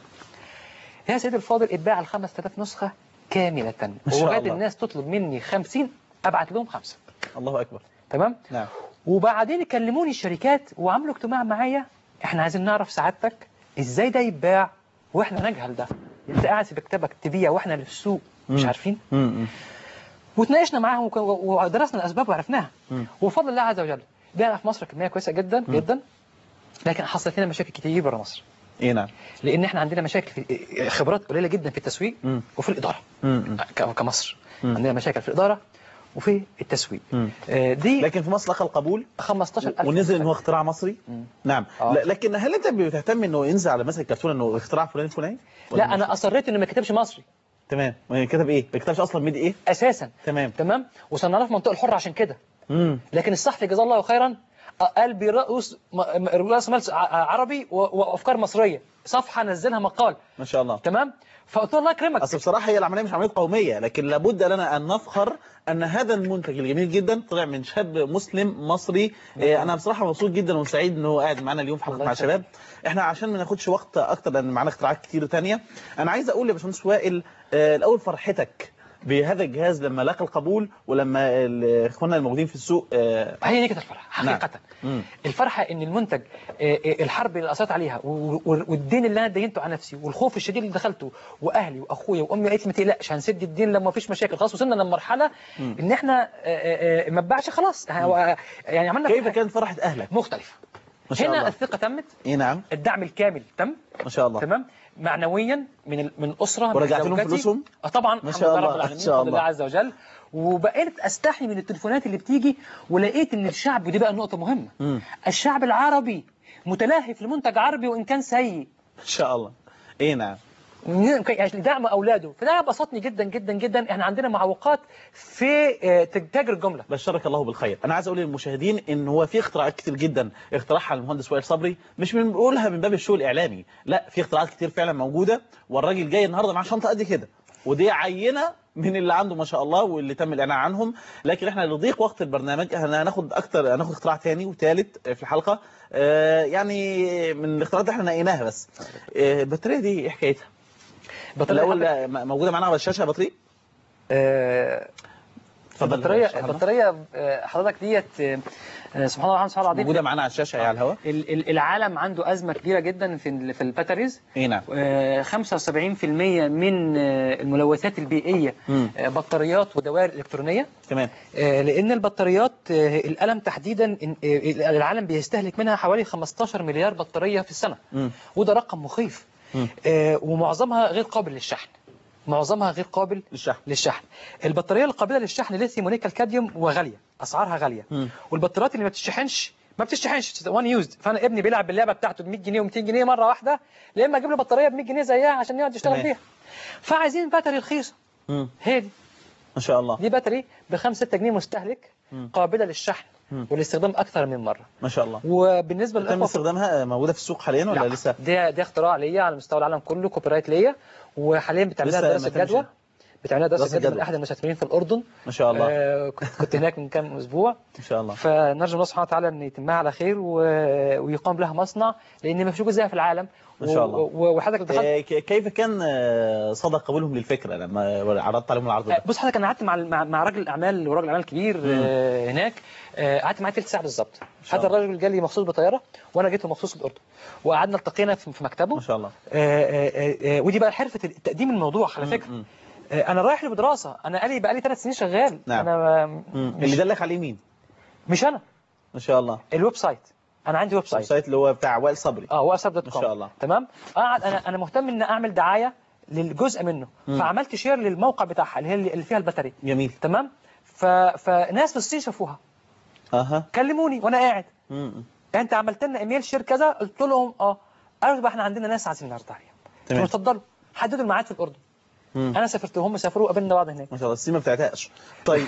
يا سيدي الفاضل اتباع ال خمسة آلاف نسخه كامله وبعد الناس تطلب مني خمسين ابعت لهم خمسه. الله اكبر. تمام. نعم. وبعدين كلموني الشركات وعملوا اجتماع معايا احنا عايزين نعرف سعادتك ازاي ده يتباع واحنا نجهل ده. انت قاعد في مكتبك تبيع واحنا اللي في السوق مش عارفين. مم. وتناقشنا معاهم ودرسنا الاسباب وعرفناها. وبفضل الله عز وجل بقينا في مصر كميه كويسه جدا مم. جدا. لكن حصلت لنا مشاكل كتير بره مصر. ايه نعم. لان احنا عندنا مشاكل في خبرات قليله جدا في التسويق مم. وفي الاداره. مم. كمصر مم. عندنا مشاكل في الاداره وفي التسويق. آه دي لكن في مصر لقى القبول خمستاشر ألف ونزل ان هو اختراع مصري. مم. نعم. آه. لكن هل انت بتهتم انه ينزل على مثلا الكرتون انه اختراع فلان فلاني؟ لا انا اصريت انه ما يكتبش مصري. تمام. كتب ايه؟ ما كتبش اصلا ميدي ايه؟ اساسا. تمام. تمام. وصنعناه في المنطقه الحره عشان كده. امم لكن الصحفي جزاه الله خيرا قال برؤوس راس مال عربي وافكار مصريه صفحه نزلها مقال. ما شاء الله. تمام. فقلت له الله يكرمك. اصل بصراحه هي العمليه مش عمليه قوميه لكن لابد لنا ان نفخر ان هذا المنتج الجميل جدا طلع من شاب مسلم مصري. إيه انا بصراحه مبسوط جدا وسعيد انه قاعد معانا اليوم في حلقه مع الشباب. احنا عشان ما ناخدش وقت اكتر لان معانا اختراعات كتير ثانيه. انا عايز اقول يا باشمهندس وائل آه الاول فرحتك بهذا الجهاز لما لاقى القبول ولما اخواننا الموجودين في السوق آه هي دي كانت الفرحه حقيقه. نعم. الفرحه ان المنتج آه الحرب اللي اثرت عليها والدين اللي انا دينته على نفسي والخوف الشديد اللي دخلته واهلي واخويا وامي قالت لي ما تقلقش هنسد الدين لما مفيش مشاكل خلاص وصلنا لمرحله ان احنا آه آه ما اتباعش خلاص. يعني عملنا كيف كانت فرحه اهلك؟ مختلفه. ما شاء هنا الله. الثقة تمت. اي نعم. الدعم الكامل تم. ما شاء الله. تمام. معنويا من من الأسرة. ورجعت لهم فلوسهم؟ اه طبعا ما شاء الله. رب العالمين ما شاء بفضل الله الله عز وجل. وبقيت استحي من التليفونات اللي بتيجي، ولقيت ان الشعب، ودي بقى النقطة مهمة، مم. الشعب الشعب العربي متلهف في المنتج عربي وان كان سيء. ما شاء الله. اي نعم. يعني دعم اولاده، فده بسطني جدا جدا جدا. احنا عندنا معوقات في تاجر الجمله. بشرك الله بالخير. انا عايز اقول للمشاهدين ان هو في اختراعات كتير جدا اخترعها المهندس وائل صبري، مش بنقولها من باب الشو الاعلامي، لا، في اختراعات كتير فعلا موجوده، والراجل جاي النهارده مع شنطه قد كده، ودي عينه من اللي عنده ما شاء الله واللي تم الاعلان عنهم. لكن احنا لضيق وقت البرنامج هناخد اكتر، هناخد اختراع ثاني وثالث في الحلقه، آه يعني من الاختراعات اللي احنا نقيناها. بس آه البطاريه دي ايه حكايتها؟ الأول موجودة معانا على الشاشة بطريق؟ آه البطارية البطارية حضرتك ديت سبحان الله سبحان الله العظيم موجودة معانا على الشاشة على الهواء. العالم عنده أزمة كبيرة جدا في في الباتريز. اي نعم. خمسة وسبعين بالمئة من الملوثات البيئية مم. بطاريات ودوائر إلكترونية. تمام. لأن البطاريات القلم تحديدا العالم بيستهلك منها حوالي خمستاشر مليار بطارية في السنة. مم. وده رقم مخيف. آه ومعظمها غير قابل للشحن. معظمها غير قابل للشحن. للشحن. البطاريه القابله للشحن ليثيوم ونيكل كاديوم وغاليه، اسعارها غاليه. مم. والبطاريات اللي ما بتشحنش ما بتشحنش وان يوزد. فانا ابني بيلعب باللعبه بتاعته ب مية جنيه و200 جنيه مره واحده، يا اما اجيب له بطاريه ب مية جنيه زيها عشان يقعد يشتغل بيها. فعايزين باتري رخيصه. هي دي ما شاء الله. دي باتري ب خمسة ستة جنيه مستهلك، مم. قابله للشحن مم. والاستخدام اكثر من مره. ما شاء الله. وبالنسبه للاخوه تم استخدامها موجوده في السوق حاليا ولا لسه؟ ده ده اختراع ليا على مستوى العالم كله، كوبي رايت ليا، وحاليا بتعملها دراسه جدوى. بتعملها دراسه جدوى من احد المستثمرين في الاردن. ما شاء الله. آه كنت هناك من كام اسبوع. ما شاء الله. فنرجو الله سبحانه وتعالى ان يتمها على خير و... ويقام لها مصنع، لان ما فيش زيها في العالم. ما شاء الله. وحضرتك دخلت كيف كان صدى قبولهم للفكره لما عرضت عليهم العرض ده؟ بص حضرتك، انا قعدت مع مع راجل الاعمال وراجل اعمال كبير آه هناك، قعدت معاه ثلث ساعه بالظبط. هذا الراجل جالي لي مخصوص بطياره، وانا جيت مخصوص الاردن، وقعدنا التقينا في مكتبه. ما شاء الله. آه آه آه ودي بقى حرفه تقديم الموضوع على فكره. م -م. انا رايح له بدراسه، انا قالي بقى لي ثلاث سنين شغال. نعم. انا مش... اللي دلك عليه مين؟ مش انا. ما شاء الله. الويب سايت، انا عندي ويب سايت. الويب سايت اللي هو بتاع وائل صبري. اه وائل صبري دوت كوم. ما شاء الله. تمام. قاعد انا انا مهتم ان اعمل دعايه للجزء منه. مم. فعملت شير للموقع بتاعها اللي هي اللي فيها البطاريه. جميل. تمام. ف... فناس في الصين شافوها. اها. كلموني وانا قاعد. امم انت عملت لنا ايميل شير كذا، قلت لهم اه. قالوا بقى احنا عندنا ناس عايزين نعرض عليهم. تمام. اتفضلوا حددوا الميعاد في الاردن. مم. انا سافرت وهم سافروا وقابلنا بعض هناك. ما شاء الله. السين ما بتعتقش. طيب.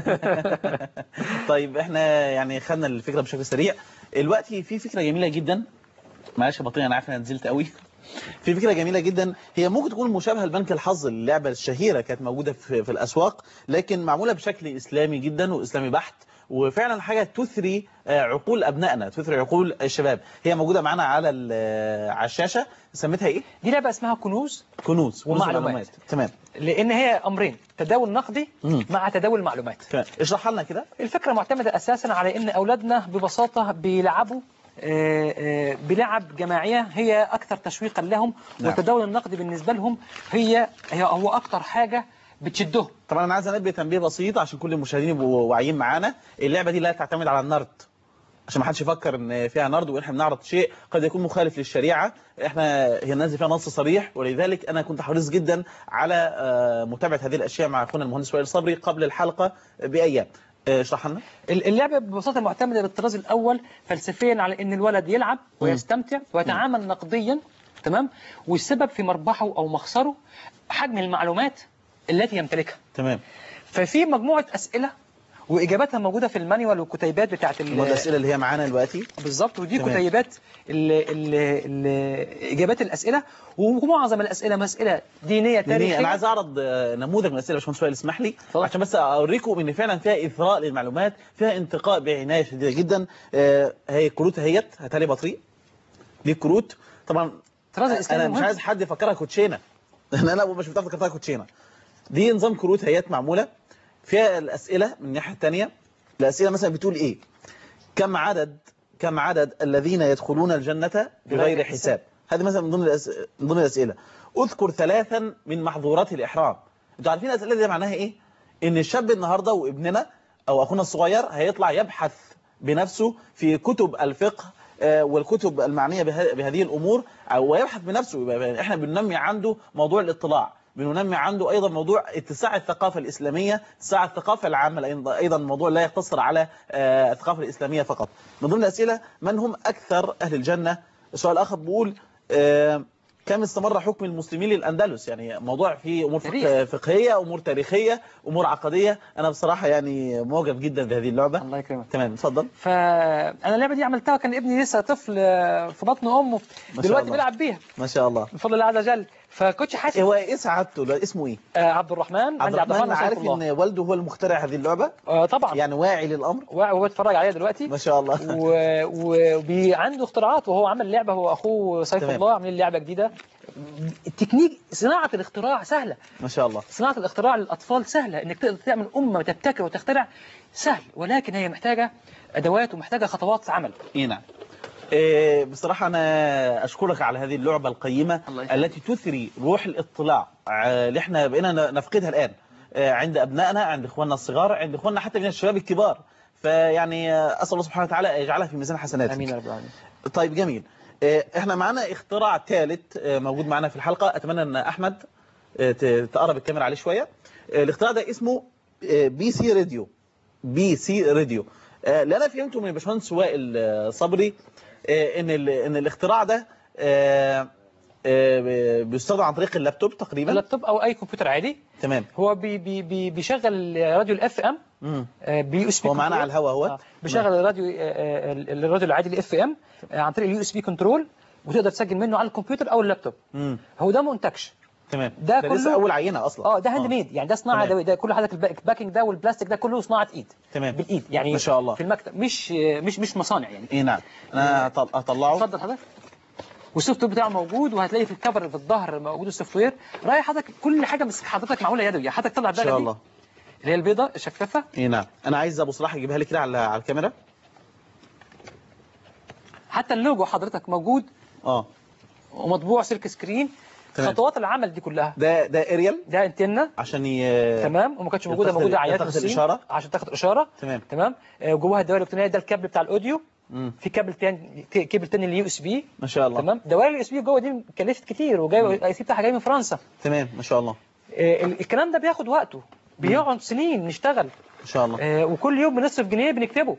طيب احنا يعني خدنا الفكره بشكل سريع. دلوقتي في فكره جميله جدا، معلش يا بطيء انا عارف ان انا نزلت قوي. في فكره جميله جدا، هي ممكن تكون مشابهه لبنك الحظ، اللعبه الشهيره كانت موجوده في, في الاسواق، لكن معموله بشكل اسلامي جدا واسلامي بحت، وفعلا حاجه تثري عقول ابنائنا، تثري عقول الشباب. هي موجوده معانا على على الشاشه. سميتها ايه؟ دي لعبه اسمها كنوز كنوز ومعلومات. تمام. لان هي امرين، تداول نقدي مم. مع تداول معلومات. تمام. اشرح لنا كده. الفكره معتمده اساسا على ان اولادنا ببساطه بيلعبوا آآ آآ بلعب جماعيه هي اكثر تشويقا لهم. نعم. والتداول النقدي بالنسبه لهم هي هي هو اكثر حاجه بتشدهم. طبعا انا عايز انبه تنبيه بسيط عشان كل المشاهدين يبقوا واعيين معانا. اللعبه دي لا تعتمد على النرد، عشان ما حدش يفكر ان فيها نرد واحنا بنعرض شيء قد يكون مخالف للشريعه. احنا هي نازل فيها نص صريح، ولذلك انا كنت حريص جدا على متابعه هذه الاشياء مع اخونا المهندس وائل صبري قبل الحلقه بايام. اشرح لنا. اللعبه ببساطه معتمده بالطراز الاول فلسفيا على ان الولد يلعب ويستمتع ويتعامل نقديا. تمام. والسبب في مربحه او مخسره حجم المعلومات التي يمتلكها. تمام. ففي مجموعه اسئله واجاباتها موجوده في المانيوال والكتيبات بتاعت الاسئله اللي هي معانا دلوقتي. بالظبط. ودي تمام. كتيبات ال ال ال اجابات الاسئله، ومعظم الاسئله مساله دينيه تاريخيه. انا عايز اعرض نموذج من الاسئله يا باشمهندس وائل، اسمح لي طبعا. عشان بس اوريكم ان فعلا فيها اثراء للمعلومات، فيها انتقاء بعنايه شديده جدا. هي كروت اهيت، هاتها لي بطريق. دي كروت طبعا. انا مش عايز حد يفكرها كوتشينه. انا مش مفتكرها كوتشينه. دي نظام كروت هيات معموله فيها الأسئلة. من الناحية الثانية الأسئلة مثلا بتقول إيه؟ كم عدد كم عدد الذين يدخلون الجنة بغير حساب؟ هذه مثلا من ضمن الأس... من ضمن الأسئلة. أذكر ثلاثا من محظورات الإحرام. أنتوا عارفين الأسئلة دي معناها إيه؟ إن الشاب النهاردة وابننا أو أخونا الصغير هيطلع يبحث بنفسه في كتب الفقه والكتب المعنية بهذه الأمور ويبحث بنفسه. احنا بننمي عنده موضوع الاطلاع، بننمي عنده أيضا موضوع اتساع الثقافة الإسلامية، اتساع الثقافة العامة، أيضا موضوع لا يقتصر على الثقافة الإسلامية فقط. من ضمن الأسئلة: من هم أكثر أهل الجنة؟ السؤال الآخر بيقول كم استمر حكم المسلمين للأندلس؟ يعني موضوع فيه أمور فقهية، أمور تاريخية، أمور عقدية. أنا بصراحة يعني معجب جدا بهذه اللعبة. الله يكرمك. تمام، اتفضل. فأنا اللعبة دي عملتها كان ابني لسه طفل في بطن أمه، دلوقتي بيلعب بيها ما شاء الله بفضل الله عز وجل. فكنتش حاسس. هو ايه سعادته؟ اسمه ايه؟ آه عبد الرحمن. عبد الرحمن. عارف ان والده هو المخترع هذه اللعبة؟ آه طبعا. يعني واعي للأمر، واعي وهو بيتفرج عليها دلوقتي ما شاء الله. وعنده اختراعات، وهو عمل لعبة، هو أخوه سيف تمام. الله عاملين لعبة جديدة. التكنيك، صناعة الاختراع سهلة ما شاء الله. صناعة الاختراع للأطفال سهلة، انك تقدر تعمل أمة تبتكر وتخترع سهل، ولكن هي محتاجة أدوات ومحتاجة خطوات عمل. اي نعم. إيه بصراحة أنا أشكرك على هذه اللعبة القيمة التي تثري روح الاطلاع اللي احنا بقينا نفقدها الآن عند أبنائنا، عند إخواننا الصغار، عند إخواننا حتى من الشباب الكبار. فيعني أسأل الله سبحانه وتعالى يجعلها في ميزان حسناتك. آمين يا رب العالمين. طيب جميل. احنا معنا اختراع ثالث موجود معنا في الحلقة، أتمنى أن أحمد تقرب الكاميرا عليه شوية. الاختراع ده اسمه بي سي راديو. بي سي راديو. اللي أنا فهمته من الباشمهندس وائل صبري ان ان الاختراع ده بيستخدم عن طريق اللابتوب تقريبا، اللابتوب او اي كمبيوتر عادي. تمام. هو بي بي بي بيشغل راديو الاف ام بيو اس بي، هو معانا على الهواء اهو. آه. بيشغل الراديو الراديو العادي الاف ام عن طريق اليو اس بي كنترول، وتقدر تسجل منه على الكمبيوتر او اللابتوب. مم. هو ده منتجش. تمام. ده, ده كله لسه اول عينه اصلا. اه ده هاند ميد، يعني ده صناعه، ده, ده كل حضرتك الباكينج ده والبلاستيك ده كله صناعه ايد. تمام. بالايد يعني ما شاء الله في المكتب، مش مش مش مصانع يعني. اي نعم. انا هطلعه. اتفضل حضرتك. والسوفت وير بتاعه موجود، وهتلاقي في الكفر في الظهر موجود السوفت وير. رايح حضرتك كل حاجه بس حضرتك معموله يدوي، حضرتك طلع الدايره دي ان شاء الله اللي هي البيضه الشفافه. اي نعم. انا عايز ابو صلاح يجيبها لي كده على على الكاميرا. حتى اللوجو حضرتك موجود اه ومطبوع سلك سكرين. تمام. خطوات العمل دي كلها، ده ده اريال، ده انتنا عشان ي... تمام. وما كانتش موجوده موجوده عينات الاشاره عشان تاخد اشاره. تمام تمام. جواها الدوائر الالكترونيه، ده الكابل بتاع الاوديو. مم. في كابل تاني، كيبل تاني اليو اس بي. ما شاء الله. تمام. دوائر اليو اس بي جوه دي كلفت كتير، وجاي الاي سي بتاعها جاي من فرنسا. تمام ما شاء الله. آه الكلام ده بياخد وقته، بيقعد سنين نشتغل ما شاء الله. آه وكل يوم بنصرف جنيه بنكتبه.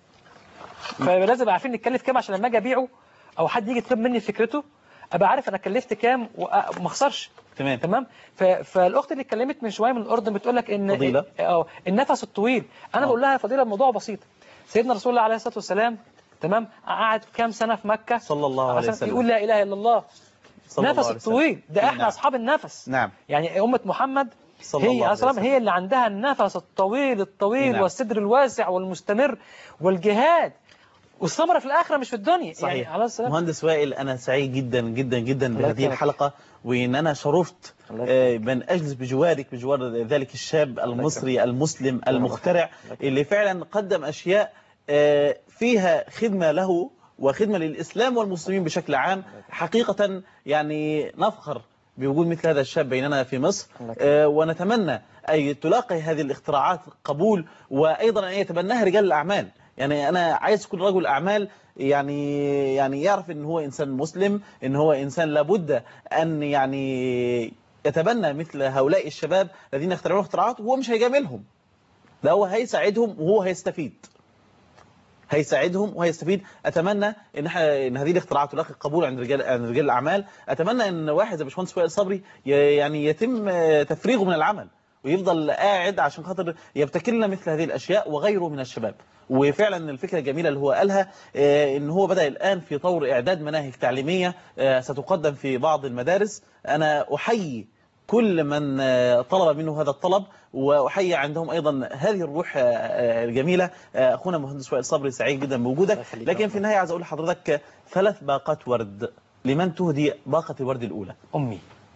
فلازم عارفين نتكلف كام عشان لما اجي ابيعه او حد يجي يطلب مني فكرته ابقى عارف انا كلفت كام وما اخسرش. تمام تمام. فالاخت اللي اتكلمت من شويه من الاردن بتقول لك ان فضيله اه النفس الطويل. انا بقول لها يا فضيله الموضوع بسيط. سيدنا رسول الله عليه الصلاه والسلام تمام قعد كام سنه في مكه صلى الله عليه وسلم يقول لا اله الا الله. نفس الطويل ده احنا نعم. اصحاب النفس. نعم. يعني امه محمد صلى الله هي اصلا هي اللي عندها النفس الطويل الطويل نعم. والصدر الواسع والمستمر والجهاد، والثمرة في الآخرة مش في الدنيا. صحيح. يعني على السلام. مهندس وائل أنا سعيد جدا جدا جدا بهذه الحلقة، وإن أنا شرفت بأن أجلس بجوارك، بجوار ذلك الشاب المصري المسلم المخترع اللي فعلا قدم أشياء فيها خدمة له وخدمة للإسلام والمسلمين بشكل عام. حقيقة يعني نفخر بوجود مثل هذا الشاب بيننا في مصر، ونتمنى أن تلاقي هذه الاختراعات قبول، وأيضا أن يتبناها رجال الأعمال. يعني أنا عايز كل رجل أعمال يعني يعني يعرف إن هو إنسان مسلم، إن هو إنسان لابد أن يعني يتبنى مثل هؤلاء الشباب الذين يخترعون اختراعات، وهو مش هيجاملهم، ده هو هيساعدهم وهو هيستفيد، هيساعدهم وهيستفيد. أتمنى إن احنا إن هذه الاختراعات تلاقي قبول عند رجال عند رجال الأعمال. أتمنى إن واحد زي باشمهندس وائل صبري يعني يتم تفريغه من العمل ويفضل قاعد عشان خاطر يبتكر لنا مثل هذه الأشياء وغيره من الشباب. وفعلا الفكرة الجميلة اللي هو قالها إن هو بدأ الآن في طور إعداد مناهج تعليمية ستقدم في بعض المدارس. أنا أحيي كل من طلب منه هذا الطلب، وأحيي عندهم أيضا هذه الروح الجميلة. أخونا مهندس وائل صبري سعيد جدا بوجودك، لكن في النهاية عايز أقول لحضرتك ثلاث باقات ورد. لمن تهدي باقة الورد الأولى؟ أمي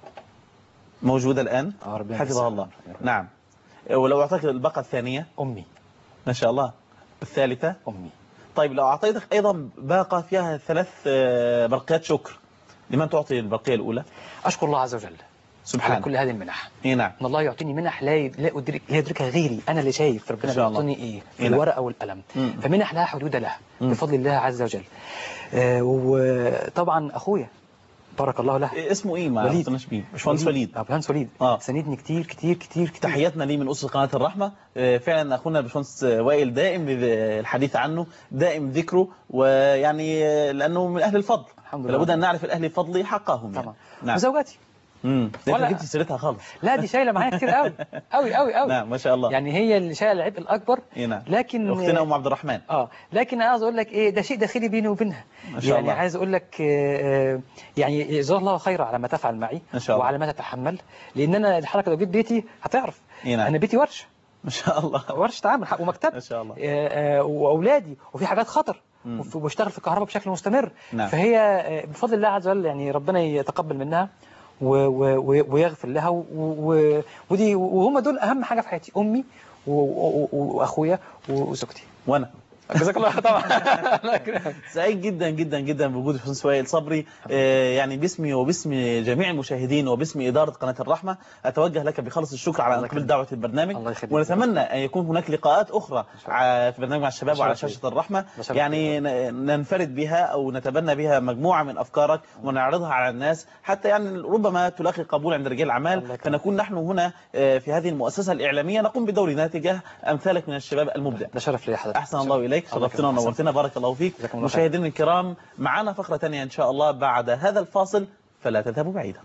موجودة الآن حفظها الله. نعم. ولو أعطيك الباقة الثانية؟ أمي ما شاء الله. الثالثة؟ أمي. طيب لو أعطيتك أيضا باقة فيها ثلاث برقيات شكر، لمن تعطي البرقية الأولى؟ أشكر الله عز وجل سبحانه كل هذه المنح. إيه نعم. ان الله يعطيني منح لا لا أدرك لا يدركها غيري، انا اللي شايف ربنا بيعطيني ايه في الورقه والقلم. فمنح لها حدود لها بفضل الله عز وجل. آه وطبعا اخويا بارك الله له. إيه اسمه ايه؟ ما عرفناش بيه. باشمهندس وليد. باشمهندس وليد اه ساندني كتير كتير كتير كتير. تحياتنا ليه من اسره قناه الرحمه. فعلا اخونا الباشمهندس وائل دائم الحديث عنه، دائم ذكره، ويعني لانه من اهل الفضل. الحمد لله. لابد ان نعرف الاهل الفضل حقهم. طبعا. يعني. نعم. وزوجتي. امم ولا- ما جبتش سيرتها خالص. لا دي شايله معايا كتير قوي قوي قوي قوي. نعم ما شاء الله. يعني هي اللي شايله العبء الاكبر. إيه نعم. لكن اختنا ام عبد الرحمن. اه لكن انا عايز اقول لك ايه، ده شيء داخلي بيني وبينها. ما شاء يعني الله. عايز اقول لك آه، يعني جزاها الله خير على ما تفعل معي ما شاء الله. وعلى ما تتحمل، لان انا الحركه لو جيت بيتي هتعرف. إيه نعم. انا بيتي ورشه ما شاء الله. ورشه عمل ومكتب ما شاء الله. آه، آه، واولادي وفي حاجات خطر مم. وف- وبشتغل في الكهرباء بشكل مستمر. نعم. فهي آه، بفضل الله عز وجل يعني ربنا يتقبل منها و- و- و- ويغفر لها و- و- ودي وهم دول اهم حاجه في حياتي، امي و- و- و- واخويا وزوجتي. وانا جزاك الله طبعا. الله يكرمك. سعيد جدا جدا جدا بوجود الباشمهندس وائل صبري. آه، يعني باسمي وباسم جميع المشاهدين وباسم إدارة قناة الرحمة أتوجه لك بخلص الشكر على أن قبلت دعوة البرنامج. الله يخليك. ونتمنى أن يكون هناك لقاءات أخرى ع- في برنامج مع الشباب وعلى شاشة الرحمة، بشرف يعني ن- ننفرد بها أو نتبنى بها مجموعة من أفكارك ونعرضها على الناس، حتى يعني ربما تلاقي قبول عند رجال الله الأعمال، يكرمك. فنكون نحن هنا آه، في هذه المؤسسة الإعلامية نقوم بدورنا تجاه أمثالك من الشباب المبدع. ده شرف لي حضرتك. أحسن الله إليك، الله شرفتنا يكرمك. ونورتنا، بارك الله فيك. جزاكم الله خير. مشاهدينا الكرام، معنا فقرة ثانية إن شاء الله بعد هذا الفاصل، فلا تذهبوا بعيدا.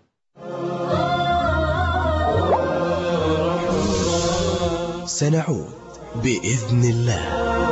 سنعود بإذن الله.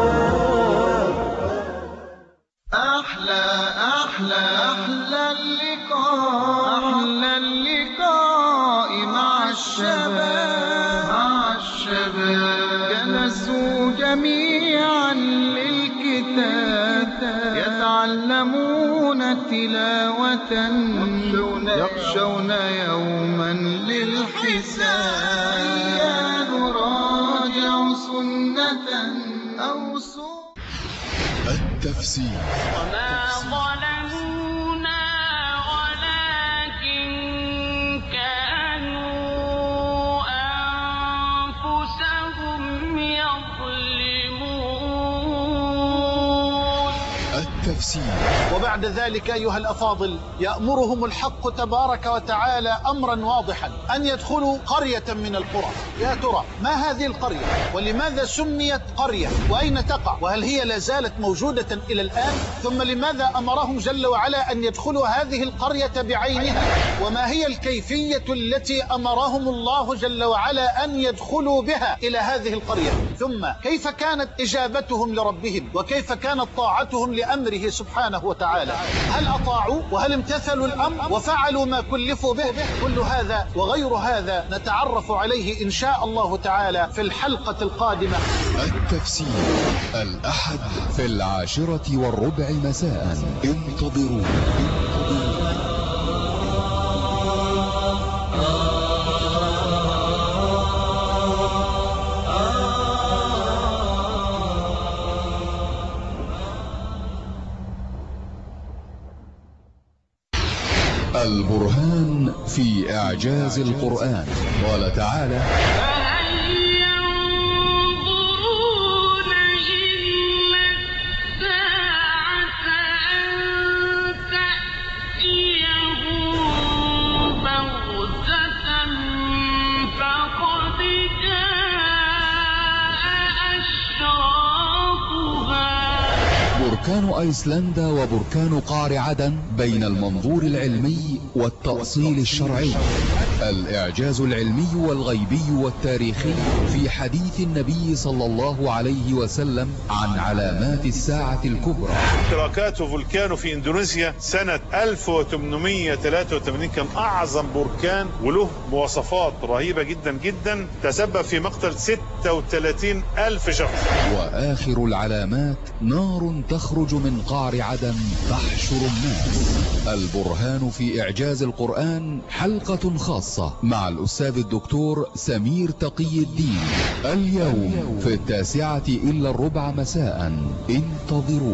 أحلى أحلى أحلى اللقاء أحلى اللقاء مع الشباب مع الشباب جلسوا جميعا للكتاب يتعلمون تلاوة يخشون يوما للحساب يا نراجع سنة أو سنة التفسير. وما ظلمونا ولكن كانوا أنفسهم يظلمون. التفسير. وبعد ذلك أيها الأفاضل يأمرهم الحق تبارك وتعالى أمرا واضحا أن يدخلوا قرية من القرى. يا ترى ما هذه القرية ولماذا سميت قرية وأين تقع وهل هي لا زالت موجودة إلى الآن؟ ثم لماذا أمرهم جل وعلا أن يدخلوا هذه القرية بعينها؟ وما هي الكيفية التي أمرهم الله جل وعلا أن يدخلوا بها إلى هذه القرية؟ ثم كيف كانت إجابتهم لربهم وكيف كانت طاعتهم لأمره سبحانه وتعالى؟ هل أطاعوا وهل امتثلوا الأمر وفعلوا ما كلفوا به؟ كل هذا وغير هذا نتعرف عليه إن شاء الله تعالى في الحلقة القادمة. التفسير الأحد في العاشرة والربع مساء. انتظروا. البرهان في إعجاز القرآن. قال تعالى: فهل ينظرون إلا الساعة أن تأتيهم بغتة فقد جاء أشراطها. بركان أيسلندا وبركان قعر عدن بين المنظور العلمي والتأصيل الشرعي. الإعجاز العلمي والغيبي والتاريخي في حديث النبي صلى الله عليه وسلم عن علامات الساعة الكبرى. كراكاتو فولكانو في إندونيسيا سنة ألف وثمانمائة وثلاثة وثمانين كان أعظم بركان وله مواصفات رهيبة جدا جدا، تسبب في مقتل ستة وثلاثين ألف شخص. وآخر العلامات نار تخرج من قعر عدن تحشر الناس. البرهان في إعجاز القرآن حلقة خاصة مع الأستاذ الدكتور سمير تقي الدين اليوم في التاسعة إلا الربع مساء. انتظروا.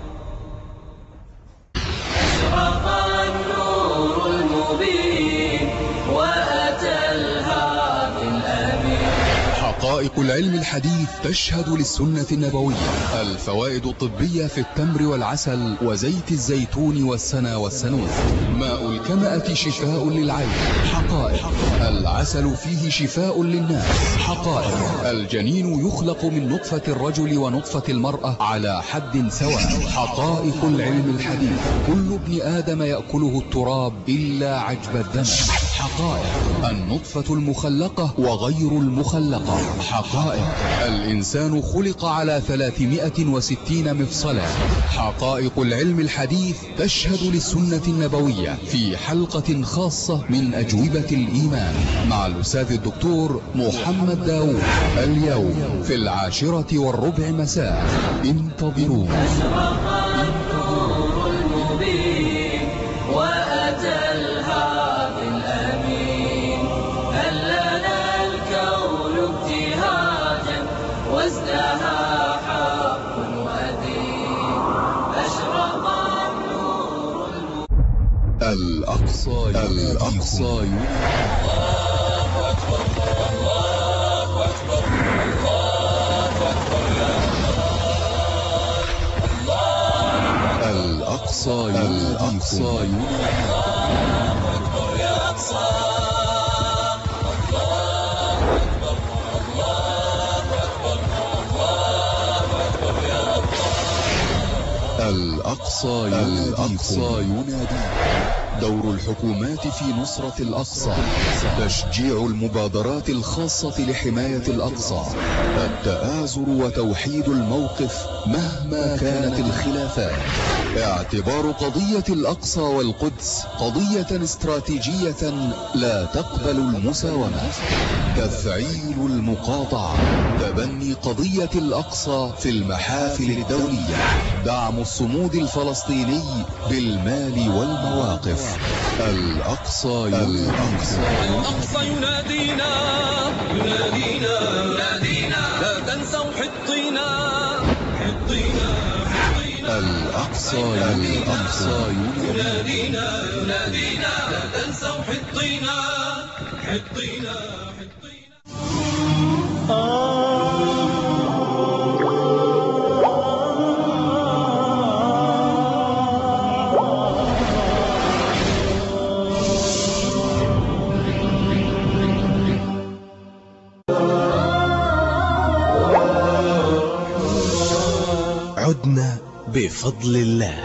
أشرق النور المبين حقائق العلم الحديث تشهد للسنة النبوية. الفوائد الطبية في التمر والعسل وزيت الزيتون والسنا والسنوس. ماء الكمأة شفاء للعين. حقائق. العسل فيه شفاء للناس. حقائق. الجنين يخلق من نطفة الرجل ونطفة المرأة على حد سواء. حقائق العلم الحديث. كل ابن آدم يأكله التراب إلا عجب الدم. حقائق. النطفة المخلقة وغير المخلقة. حقائق. الإنسان خلق على ثلاثمائة وستين مفصلا. حقائق العلم الحديث تشهد للسنة النبوية في حلقة خاصة من أجوبة الإيمان مع الأستاذ الدكتور محمد داوود اليوم في العاشرة والربع مساء. انتظرونا. وأتى الهادي الأمين هل لنا الكون ابتهاجا وازدهى حق ودين أشرق النور الأقصى الأقصى الله أكبر الله أكبر الله أكبر الأقصى الأقصى الله أكبر يا أقصى الله أكبر الله أكبر الله أكبر يا الله. الأقصى الأقصى ينادي. دور الحكومات في نصرة الأقصى. تشجيع المبادرات الخاصة لحماية الأقصى. التآزر وتوحيد الموقف مهما كانت الخلافات. اعتبار قضية الأقصى والقدس قضية استراتيجية لا تقبل المساومة. تفعيل المقاطعة. تبني قضية الأقصى في المحافل الدولية. دعم الصمود الفلسطيني بالمال والمواقف. الأقصى الأقصى الأقصى ينادينا ينادينا ينادينا لا تنسوا حطينا حطينا حطينا. الأقصى الأقصى ينادينا ينادينا لا تنسوا حطينا حطينا حطينا. عدنا بفضل الله.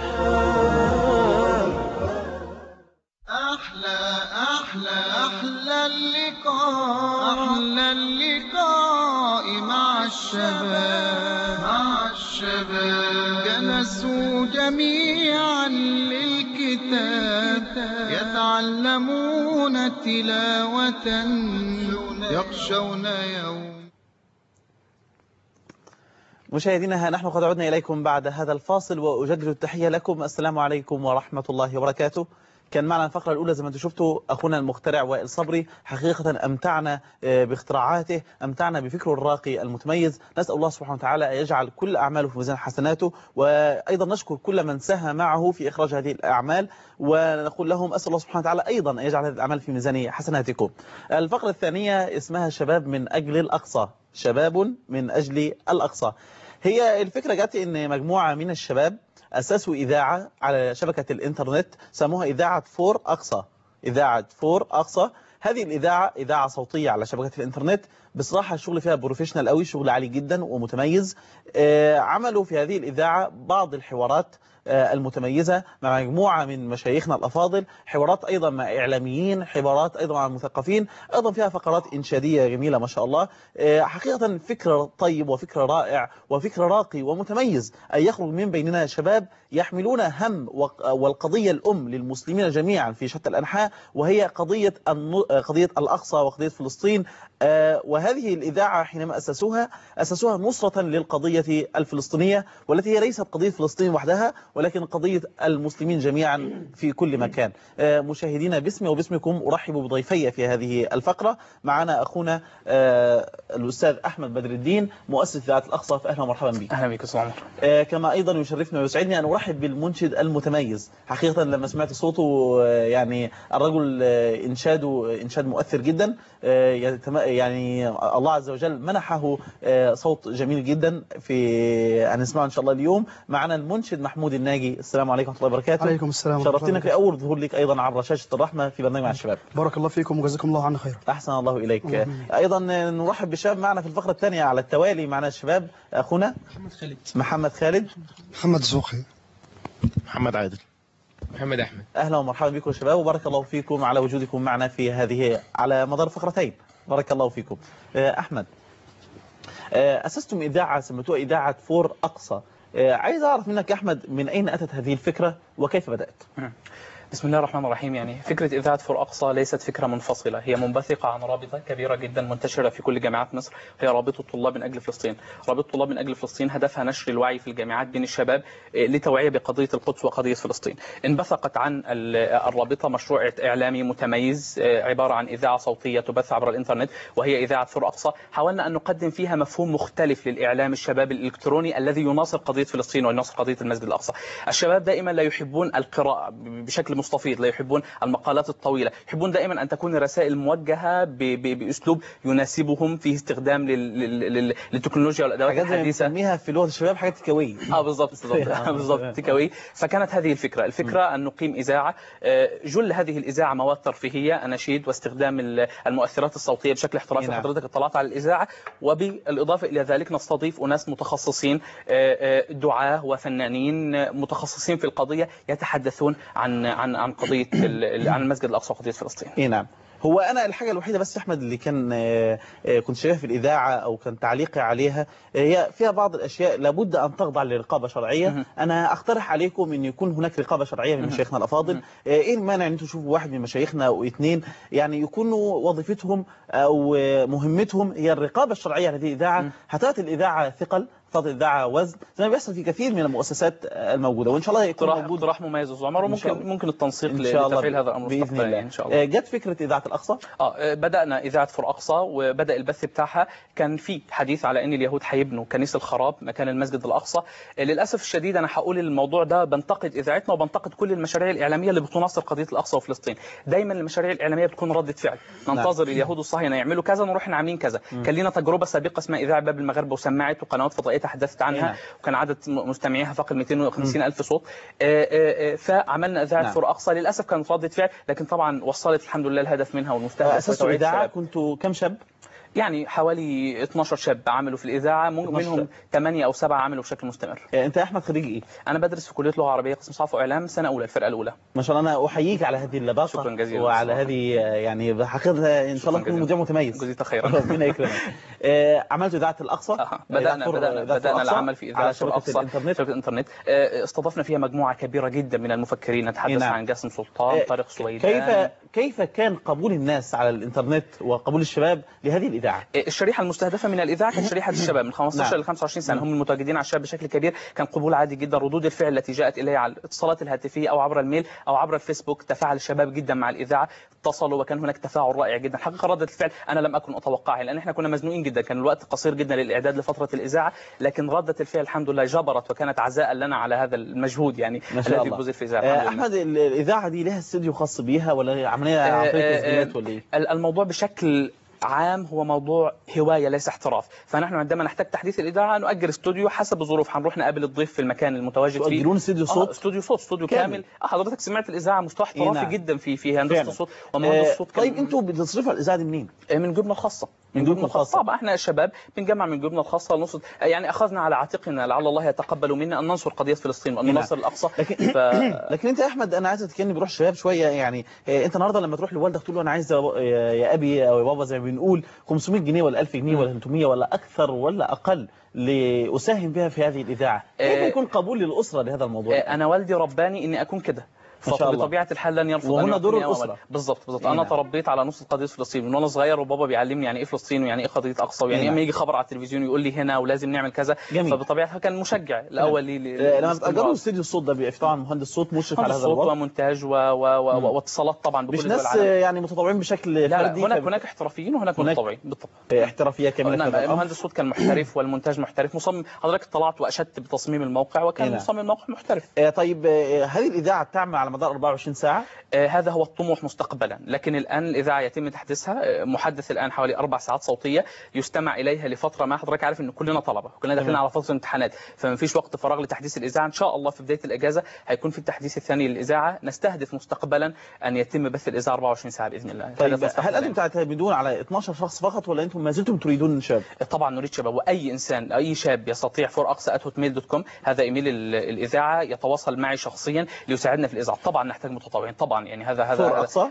أحلى أحلى أحلى اللقاء أحلى اللقاء مع الشباب مع الشباب جلسوا جميعا للكتاب يتعلمون تلاوة يخشون يوم. مشاهدينا، نحن قد عدنا إليكم بعد هذا الفاصل وأجدد التحية لكم. السلام عليكم ورحمة الله وبركاته. كان معنا الفقرة الأولى زي ما انتم شفتوا أخونا المخترع وائل صبري، حقيقة أمتعنا باختراعاته، أمتعنا بفكره الراقي المتميز. نسأل الله سبحانه وتعالى أن يجعل كل أعماله في ميزان حسناته، وأيضا نشكر كل من ساهم معه في إخراج هذه الأعمال، ونقول لهم أسأل الله سبحانه وتعالى أيضا أن يجعل هذه الأعمال في ميزان حسناتكم. الفقرة الثانية اسمها شباب من أجل الأقصى. شباب من أجل الأقصى. هي الفكرة جات إن مجموعة من الشباب أسسوا إذاعة على شبكة الإنترنت سموها إذاعة فور أقصى. إذاعة فور أقصى. هذه الإذاعة إذاعة صوتية على شبكة الإنترنت. بصراحة الشغل فيها بروفيشنال قوي، شغل عالي جدا ومتميز. آه عملوا في هذه الإذاعة بعض الحوارات المتميزة مع مجموعة من مشايخنا الأفاضل، حوارات أيضا مع إعلاميين، حوارات أيضا مع المثقفين، أيضا فيها فقرات إنشادية جميلة ما شاء الله. حقيقة فكر طيب وفكر رائع وفكر راقي ومتميز أن يخرج من بيننا شباب يحملون هم والقضية الأم للمسلمين جميعا في شتى الأنحاء، وهي قضية قضية الأقصى وقضية فلسطين. وهذه الإذاعة حينما أسسوها أسسوها نصرة للقضية الفلسطينية، والتي هي ليست قضية فلسطين وحدها ولكن قضية المسلمين جميعا في كل مكان. مشاهدينا، باسمي وباسمكم أرحب بضيفي في هذه الفقرة. معنا أخونا الأستاذ أحمد بدر الدين مؤسس إذاعة الأقصى، فأهلا ومرحبا بك. أهلا بك أستاذ عمر. كما أيضا يشرفني ويسعدني أن أرحب بالمنشد المتميز. حقيقة لما سمعت صوته يعني الرجل إنشاده إنشاد مؤثر جدا، يعني الله عز وجل منحه صوت جميل جدا في هنسمعه إن شاء الله اليوم. معنا المنشد محمود الناجي. السلام عليكم ورحمة الله وبركاته. عليكم السلام. شرفتنا في أول ظهور لك أيضا عبر شاشة الرحمة في برنامج مع الشباب. بارك الله فيكم وجزاكم الله عنا خير. أحسن الله إليك. أيضا نرحب بالشباب معنا في الفقرة الثانية على التوالي. معنا الشباب أخونا محمد خالد محمد خالد محمد دسوقي محمد عادل محمد أحمد. أهلا ومرحبا بكم يا شباب، وبارك الله فيكم على وجودكم معنا في هذه على مدار فقرتين. بارك الله فيكم. أحمد، أسستم إذاعة سميتوها إذاعة فور أقصى. عايز أعرف منك يا أحمد من أين أتت هذه الفكرة وكيف بدأت؟ بسم الله الرحمن الرحيم. يعني فكرة إذاعة فور أقصى ليست فكرة منفصلة، هي منبثقة عن رابطة كبيرة جدا منتشرة في كل جامعات مصر، هي رابطة طلاب من أجل فلسطين. رابطة طلاب من أجل فلسطين هدفها نشر الوعي في الجامعات بين الشباب لتوعية بقضية القدس وقضية فلسطين. انبثقت عن الرابطة مشروع إعلامي متميز عبارة عن إذاعة صوتية تبث عبر الإنترنت، وهي إذاعة فور أقصى. حاولنا أن نقدم فيها مفهوم مختلف للإعلام الشباب الإلكتروني الذي يناصر قضية فلسطين ويناصر قضية المسجد الأقصى. الشباب دائما لا يحبون القراءة بشكل مستفيض، لا يحبون المقالات الطويلة، يحبون دائما أن تكون الرسائل موجهة بأسلوب يناسبهم فيه استخدام للتكنولوجيا والأدوات الحديثة. نسميها في لغة الشباب حاجات تكاوي. اه بالضبط بالضبط بالضبط تكاوي. فكانت هذه الفكرة الفكرة أن نقيم إذاعة. جل هذه الإذاعة مواد ترفيهية، أناشيد واستخدام المؤثرات الصوتية بشكل احترافي. نعم. حضرتك اطلعت على الإذاعة، وبالإضافة إلى ذلك نستضيف أناس متخصصين دعاة وفنانين متخصصين في القضية يتحدثون عن عن عن قضية عن المسجد الأقصى وقضية فلسطين. اي نعم. هو أنا الحاجة الوحيدة بس أحمد اللي كان كنت شايفها في الإذاعة أو كان تعليقي عليها، هي فيها بعض الأشياء لابد أن تخضع لرقابة شرعية. أنا أقترح عليكم أن يكون هناك رقابة شرعية من مشايخنا الأفاضل. إيه المانع أن أنتم تشوفوا واحد من مشايخنا أو اثنين يعني يكونوا وظيفتهم أو مهمتهم هي الرقابة الشرعية على هذه الإذاعة، هتعطي الإذاعة ثقل، تعطي الإذاعة وزن زي ما بيحصل في كثير من المؤسسات الموجودة، وإن شاء الله يكون موجود. اقتراح مميز أستاذ عمر، وممكن ممكن التنسيق لتفعيل هذا الأمر بإذن الله. إن شاء الله. جت فكرة إذاعة الأقصى. اه بدأنا إذاعة فور أقصى، وبدأ البث بتاعها. كان في حديث على أن اليهود هيبنوا كنيسة الخراب مكان المسجد الأقصى. للأسف الشديد أنا هقول الموضوع ده بنتقد إذاعتنا وبنتقد كل المشاريع الإعلامية اللي بتناصر قضية الأقصى وفلسطين. دايما المشاريع الإعلامية بتكون ردة فعل، ننتظر نعم. اليهود والصهاينة يعملوا كذا نروح عاملين كذا. م. كان لنا تجربة سابقة اسمها إذاعة باب المغاربة وسمعت، وقنوات فضائية تحدثت عنها. نعم. وكان عدد مستمعيها فاق مئتين وخمسين ألف صوت. آآ آآ فعملنا إذاعة نعم. فور أقصى. للأسف كانت ردة فعل، لكن طبعا وصلت الحمد لله الهدف منها والمستهدف. أساسوا الإذاعة كنتوا كم شاب؟ يعني حوالي اثناشر شاب عملوا في الإذاعة، منهم ثمانية أو سبعة عملوا بشكل مستمر. أنت يا أحمد خريج إيه؟ أنا بدرس في كلية لغة عربية قسم صحافة وإعلام سنة أولى الفرقة الأولى. ما شاء الله. أنا أحييك على هذه اللباقة. شكرا جزيلا. وعلى هذه يعني حقيقة إن شاء الله تكون مذيع متميز. جزيت خيرا. ربنا يكرمك. عملت إذاعة الأقصى. أه. بدأنا بدأنا, بدأنا العمل في إذاعة الأقصى الإنترنت. شبكة الإنترنت. استضفنا فيها مجموعة كبيرة جدا من المفكرين، نتحدث نعم. عن جاسم سلطان، أه. طارق سويدان. كيف كيف كان قبول الناس على الإنترنت وقبول الشباب لهذه الإذاعة؟ الشريحة المستهدفة من الإذاعة كانت شريحة الشباب من خمسة عشر إلى خمسة وعشرين سنة، هم المتواجدين على الشباب بشكل كبير. كان قبول عادي جدا. ردود الفعل التي جاءت إلي على الاتصالات الهاتفية أو عبر الميل أو عبر الفيسبوك، تفاعل الشباب جدا مع الإذاعة، اتصلوا وكان هناك تفاعل رائع جدا. حقيقة ردة الفعل أنا لم أكن أتوقعها، لأن احنا كنا مزنوقين جدا، كان الوقت قصير جدا للإعداد لفترة الإذاعة، لكن ردة الفعل الحمد لله جبرت وكانت عزاء لنا على هذا المجهود يعني الذي بذل في الإذاعة. أحمد، الإذاعة دي لها استوديو خاص بيها ولا عملية عن طريق تسجيلات ولا إيه؟ الموضوع بشكل عام هو موضوع هواية ليس احتراف، فنحن عندما نحتاج تحديث الإذاعة نؤجر استوديو حسب الظروف، هنروح نقابل الضيف في المكان المتواجد فيه. تؤجرون استوديو صوت؟ آه استوديو صوت، استوديو كامل, كامل. اه حضرتك سمعت الإذاعة مستوى احترافي نعم. جدا في في هندسة الصوت ومهندس آه الصوت. طيب انتوا بتصرفوا الإذاعة دي منين؟ من جبنة الخاصة. من جبنة الخاصة. طبعا احنا الشباب بنجمع من جبنة الخاصة نص، يعني أخذنا على عاتقنا لعل الله يتقبل منا أن ننصر قضية فلسطين وأن ننصر الأقصى. لكن ف... لكن أنت يا أحمد أنا عايز أتكلم بروح الشباب شوية، يعني أنت النهارده لما تروح لوالدك تقول له أنا عايز يا أبي أو يا بابا زي ما بنقول خمسمائة جنيه ولا ألف جنيه ولا ثلاثمائة ولا أكثر ولا أقل لأساهم بها في هذه الإذاعة، كيف يكون قبول للأسرة لهذا الموضوع؟ أنا والدي رباني إني أكون كده، فبطبيعه الحال لن يرفض. وهنا دور الاسره. بالظبط بالظبط. انا تربيت على نص قضيه فلسطين من وانا صغير، وبابا بيعلمني يعني ايه فلسطين ويعني ايه قضيه اقصى، ويعني لما يجي خبر على التلفزيون يقول لي هنا ولازم نعمل كذا. فبطبيعه كان مشجع الاول لي. لما بتاجروا استوديو الصوت ده بيبقى طبعا مهندس صوت مشرف على هذا الوضع، ومونتاج واتصالات طبعا بكل مش ناس يعني متطوعين بشكل فردي. هناك هناك احترافيين وهناك متطوعين بالطبع. احترافيه كامله. مهندس الصوت كان محترف والمونتاج محترف، مصمم. حضرتك طلعت واشدت بتصميم الموقع وكان مصمم الموقع محترف. طيب هذه الاذاعه بتعمل على مدار أربعة وعشرين ساعة؟ آه هذا هو الطموح مستقبلا، لكن الآن الإذاعة يتم تحديثها، آه محدث الآن حوالي أربع ساعات صوتية يستمع إليها لفترة ما. حضرتك عارف إن كلنا طلبة، كلنا داخلين على فترة امتحانات، فما فيش وقت فراغ لتحديث الإذاعة. إن شاء الله في بداية الأجازة هيكون في التحديث الثاني للإذاعة، نستهدف مستقبلا أن يتم بث الإذاعة أربعة وعشرين ساعة بإذن الله. طيب هل أنتم تعتمدون على اثناشر شخص فقط ولا أنتم ما زلتم تريدون شباب؟ طبعا نريد شباب، وأي إنسان أي شاب يستطيع فور أقصى آت هوتميل دوت كوم، هذا إيميل الإذاعة، يتواصل معي شخصيا ليساعدنا في الإذاعة. طبعا نحتاج متطوعين طبعا، يعني هذا هذا فور أقصى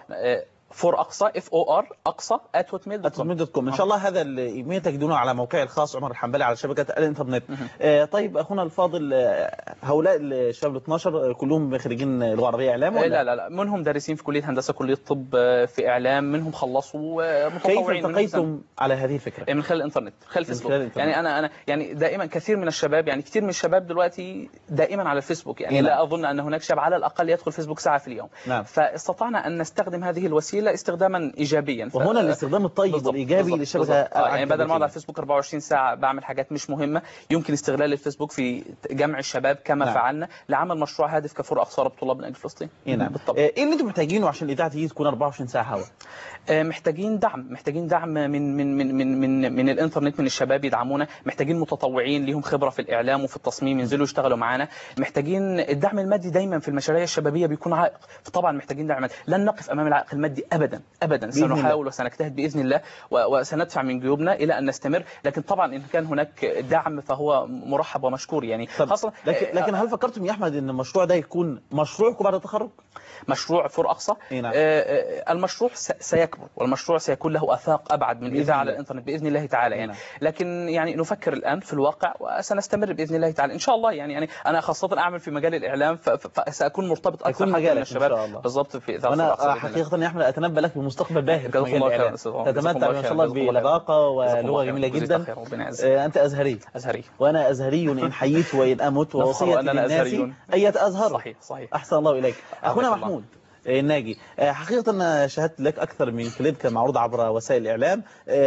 فور أقصى اف او ار أقصى آت هوتميل دوت كوم. ان شاء الله هذا الايميل تجدونه على موقعي الخاص عمر الحنبلي على شبكه الانترنت. آه طيب اخونا الفاضل، آه هؤلاء الشباب ال اثناشر كلهم خريجين لغه عربيه اعلام ولا؟ لا لا لا، منهم دارسين في كليه هندسه، كليه طب، في اعلام، منهم خلصوا متطوعين. كيف التقيتم على هذه الفكره؟ من خلال الانترنت، خلال الفيسبوك. يعني انا انا يعني دائما كثير من الشباب، يعني كثير من الشباب دلوقتي دائما على الفيسبوك، يعني لا اظن ان هناك شاب على الاقل يدخل فيسبوك ساعه في اليوم. نعم. فاستطعنا ان نستخدم هذه الوسيله استخداما ايجابيا. ف... وهنا الاستخدام الطيب بالضبط والايجابي بالضبط للشبكه. آه يعني بدل ما اقعد على الفيسبوك أربعة وعشرين ساعه بعمل حاجات مش مهمه، يمكن استغلال الفيسبوك في جمع الشباب كما نعم. فعلنا لعمل مشروع هادف كفور اقصى ربط طلاب من اجل فلسطين. نعم بالطبع. ايه اللي انتم محتاجينه عشان الاذاعه تيجي تكون أربعة وعشرين ساعه هوا؟ محتاجين دعم، محتاجين دعم من من من من من, من الانترنت، من الشباب يدعمونا، محتاجين متطوعين ليهم خبره في الاعلام وفي التصميم ينزلوا يشتغلوا معانا، محتاجين الدعم المادي. دايما في المشاريع الشبابيه بيكون عائق، فطبعا محتاجين دعم مادي. لن نقف امام العائق المادي ابدا ابدا، سنحاول وسنجتهد باذن الله وسندفع من جيوبنا الى ان نستمر، لكن طبعا ان كان هناك دعم فهو مرحب ومشكور يعني. خاصه لكن, لكن هل فكرتم يا احمد ان المشروع ده يكون مشروعكم بعد التخرج؟ مشروع فور أقصى. نعم. المشروع سيكبر، والمشروع سيكون له آفاق أبعد من الإذاعة على الإنترنت بإذن الله تعالى يعني. لكن يعني نفكر الآن في الواقع وسنستمر بإذن الله تعالى إن شاء الله يعني. يعني أنا خاصة أعمل في مجال الإعلام فسأكون مرتبط أكثر من الشباب بالضبط في إذاعة فور أقصى. أنا حقيقة يا أحمد أتنبأ لك بمستقبل باهر في مجال الإعلام، تتمتع ما شاء الله بلباقة ولغة جميلة جدا. أنت أزهري أزهري وأنا أزهري إن حييت وإن أمت، ووصيتي للناس أية أزهر. صحيح صحيح. أحسن الله إليك أخونا محمود الناجي. حقيقة أنا شاهدت لك أكثر من كليب كان معروض عبر وسائل الإعلام،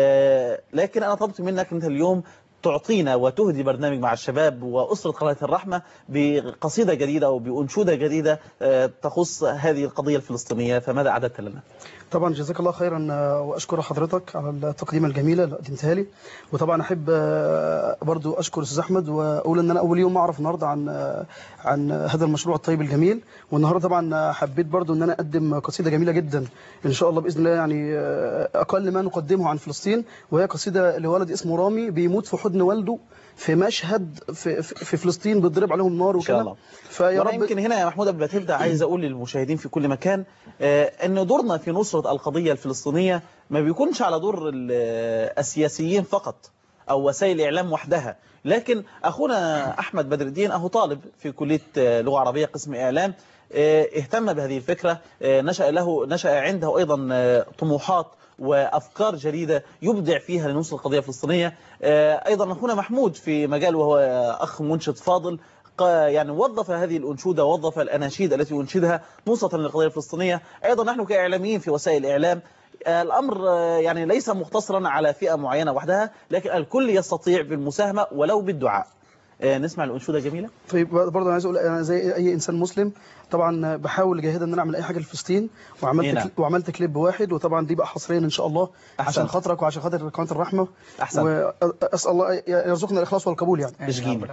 لكن أنا طلبت منك أنت اليوم تعطينا وتهدي برنامج مع الشباب وأسرة قناة الرحمة بقصيدة جديدة وبأنشودة جديدة تخص هذه القضية الفلسطينية، فماذا أعددت لنا؟ طبعا جزاك الله خيرا، واشكر حضرتك على التقديمه الجميله اللي قدمتها لي. وطبعا احب برضو اشكر استاذ احمد واقول ان انا اول يوم اعرف النهارده عن عن هذا المشروع الطيب الجميل، والنهارده طبعا حبيت برضو ان انا اقدم قصيده جميله جدا ان شاء الله باذن الله، يعني اقل ما نقدمه عن فلسطين، وهي قصيده لولد اسمه رامي بيموت في حضن والده في مشهد في, في فلسطين بيضرب عليهم نار وكده. فيا رب يمكن هنا يا محمود قبل ما تبدا عايز اقول للمشاهدين في كل مكان آه ان دورنا في نصره القضيه الفلسطينيه ما بيكونش على دور السياسيين فقط او وسائل الاعلام وحدها، لكن اخونا احمد بدر الدين اهو طالب في كليه لغه عربيه قسم اعلام، آه اهتم بهذه الفكره، آه نشا له نشا عنده ايضا آه طموحات وأفكار جديدة يبدع فيها لنصر القضية الفلسطينية. أيضا أخونا محمود في مجال وهو أخ منشد فاضل، يعني وظف هذه الأنشودة ووظف الأناشيد التي أنشدها نصرة للقضية الفلسطينية. أيضا نحن كإعلاميين في وسائل الإعلام الأمر يعني ليس مقتصرا على فئة معينة وحدها، لكن الكل يستطيع بالمساهمة ولو بالدعاء. نسمع الأنشودة جميلة. طيب برضه أنا عايز أقول أنا زي أي إنسان مسلم طبعا بحاول جاهد إن أنا أعمل أي حاجة لفلسطين، وعملت نعم. وعملت كليب واحد، وطبعا دي بقى حصريا إن شاء الله أحسن. عشان خاطرك وعشان خاطر قناة الرحمة. أحسن. وأسأل الله يرزقنا الإخلاص والقبول يعني. تشجيني.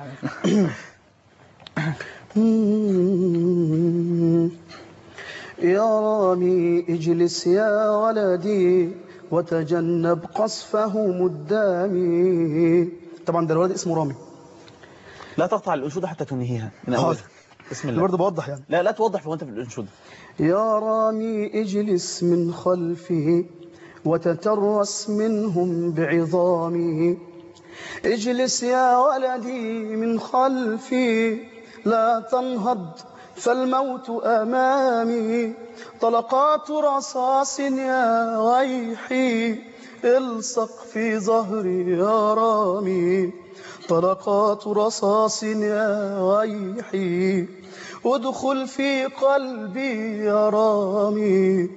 يا رامي اجلس يا ولدي وتجنب قصفهم الدامي. طبعا ده الولد اسمه رامي. لا تقطع الأنشودة حتى تنهيها من أولها. بسم الله. برضه بوضح يعني. لا لا توضح وانت في الأنشودة. يا رامي اجلس من خلفه وتترس منهم بعظامه. اجلس يا ولدي من خلفي لا تنهض فالموت أمامي. طلقات رصاص يا ويحي الصق في ظهري يا رامي. طلقات رصاص يا ويحي ادخل في قلبي يا رامي.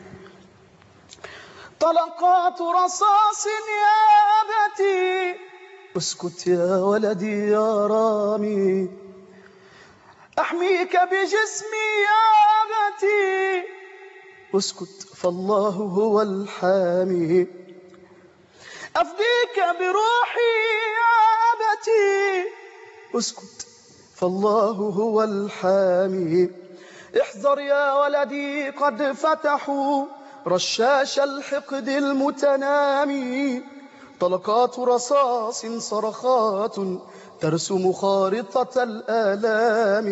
طلقات رصاص يا أبتي اسكت يا ولدي يا رامي. أحميك بجسمي يا أبتي اسكت فالله هو الحامي أفديك بروحي يا أبتي اسكت فالله هو الحامي احذر يا ولدي قد فتحوا رشاش الحقد المتنامي طلقات رصاص صرخات ترسم خارطة الآلام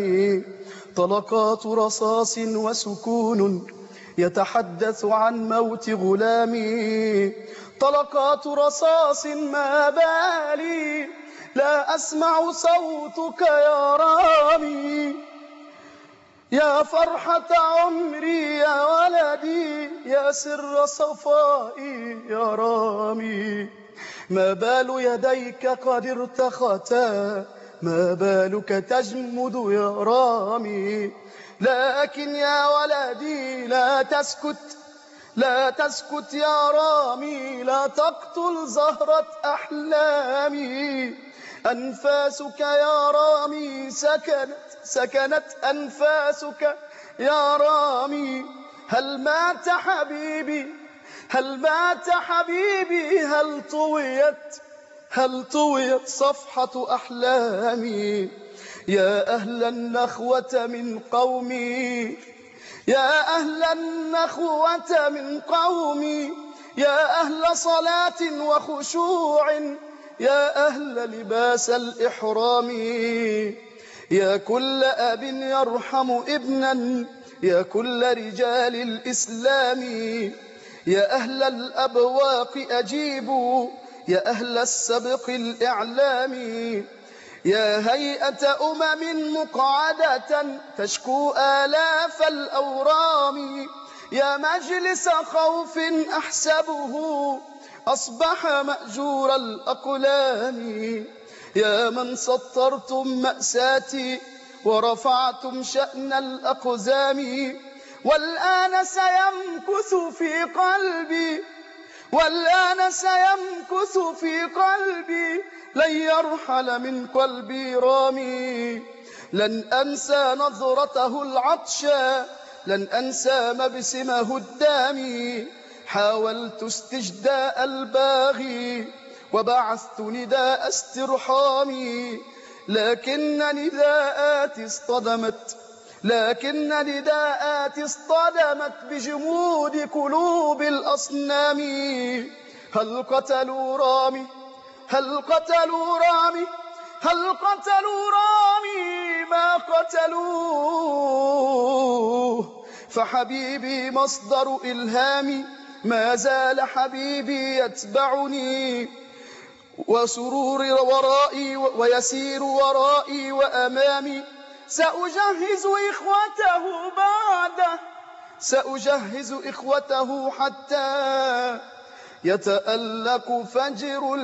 طلقات رصاص وسكون يتحدث عن موت غلامي طلقات رصاص ما بالي لا أسمع صوتك يا رامي يا فرحة عمري يا ولدي يا سر صفائي يا رامي ما بال يديك قد ارتختا ما بالك تجمد يا رامي لكن يا ولدي لا تسكت لا تسكت يا رامي لا تقتل زهرة أحلامي أنفاسك يا رامي سكنت سكنت أنفاسك يا رامي هل مات حبيبي هل مات حبيبي هل طويت هل طويت صفحة أحلامي يا أهل النخوة من قومي يا أهل النخوة من قومي يا أهل صلاة وخشوع يا أهل لباس الإحرام يا كل أب يرحم ابنا يا كل رجال الإسلام يا أهل الأبواق أجيبوا يا أهل السبق الإعلامي يا هيئة أمم مقعدة تشكو آلاف الأورام يا مجلس خوف أحسبه أصبح مأجور الأقلام يا من سطرتم مأساتي ورفعتم شأن الأقزام والآن سيمكث في قلبي والآن سيمكث في قلبي لن يرحل من قلبي رامي لن أنسى نظرته العطشى لن أنسى مبسمه الدامي حاولت استجداء الباغي وبعثت نداء استرحامي لكن نداءاتي اصطدمت لكن نداءاتي اصطدمت بجمود قلوب الأصنام هل قتلوا رامي هل قتلوا رامي هل قتلوا رامي ما قتلوه فحبيبي مصدر إلهامي ما زال حبيبي يتبعني وسرور ورائي ويسير ورائي وأمامي سأجهز إخوته بعده سأجهز إخوته حتى يتألق فجر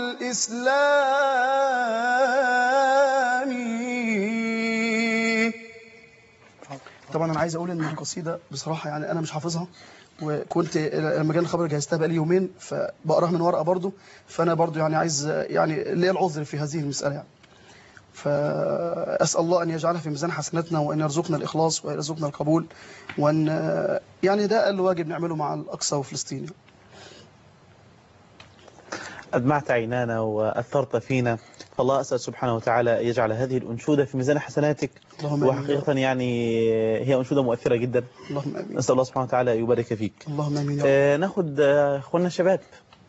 الإسلام. طبعا أنا عايز أقول إن القصيدة بصراحة يعني أنا مش حافظها، وكنت لما جاني الخبر جهزتها بقالي يومين فبقراها من ورقة برضو، فأنا برضو يعني عايز يعني ليا العذر في هذه المسألة يعني. فأسأل الله أن يجعلها في ميزان حسناتنا وأن يرزقنا الإخلاص ويرزقنا القبول، وأن يعني ده اللي واجب نعمله مع الأقصى وفلسطين. أدمعت عينانا وأثرت فينا، فالله أسأل سبحانه وتعالى يجعل هذه الأنشودة في ميزان حسناتك، وحقيقة يعني هي أنشودة مؤثرة جدا. اللهم آمين. نسأل الله سبحانه وتعالى يبارك فيك. اللهم آمين يا رب. آه ناخد أخواننا الشباب،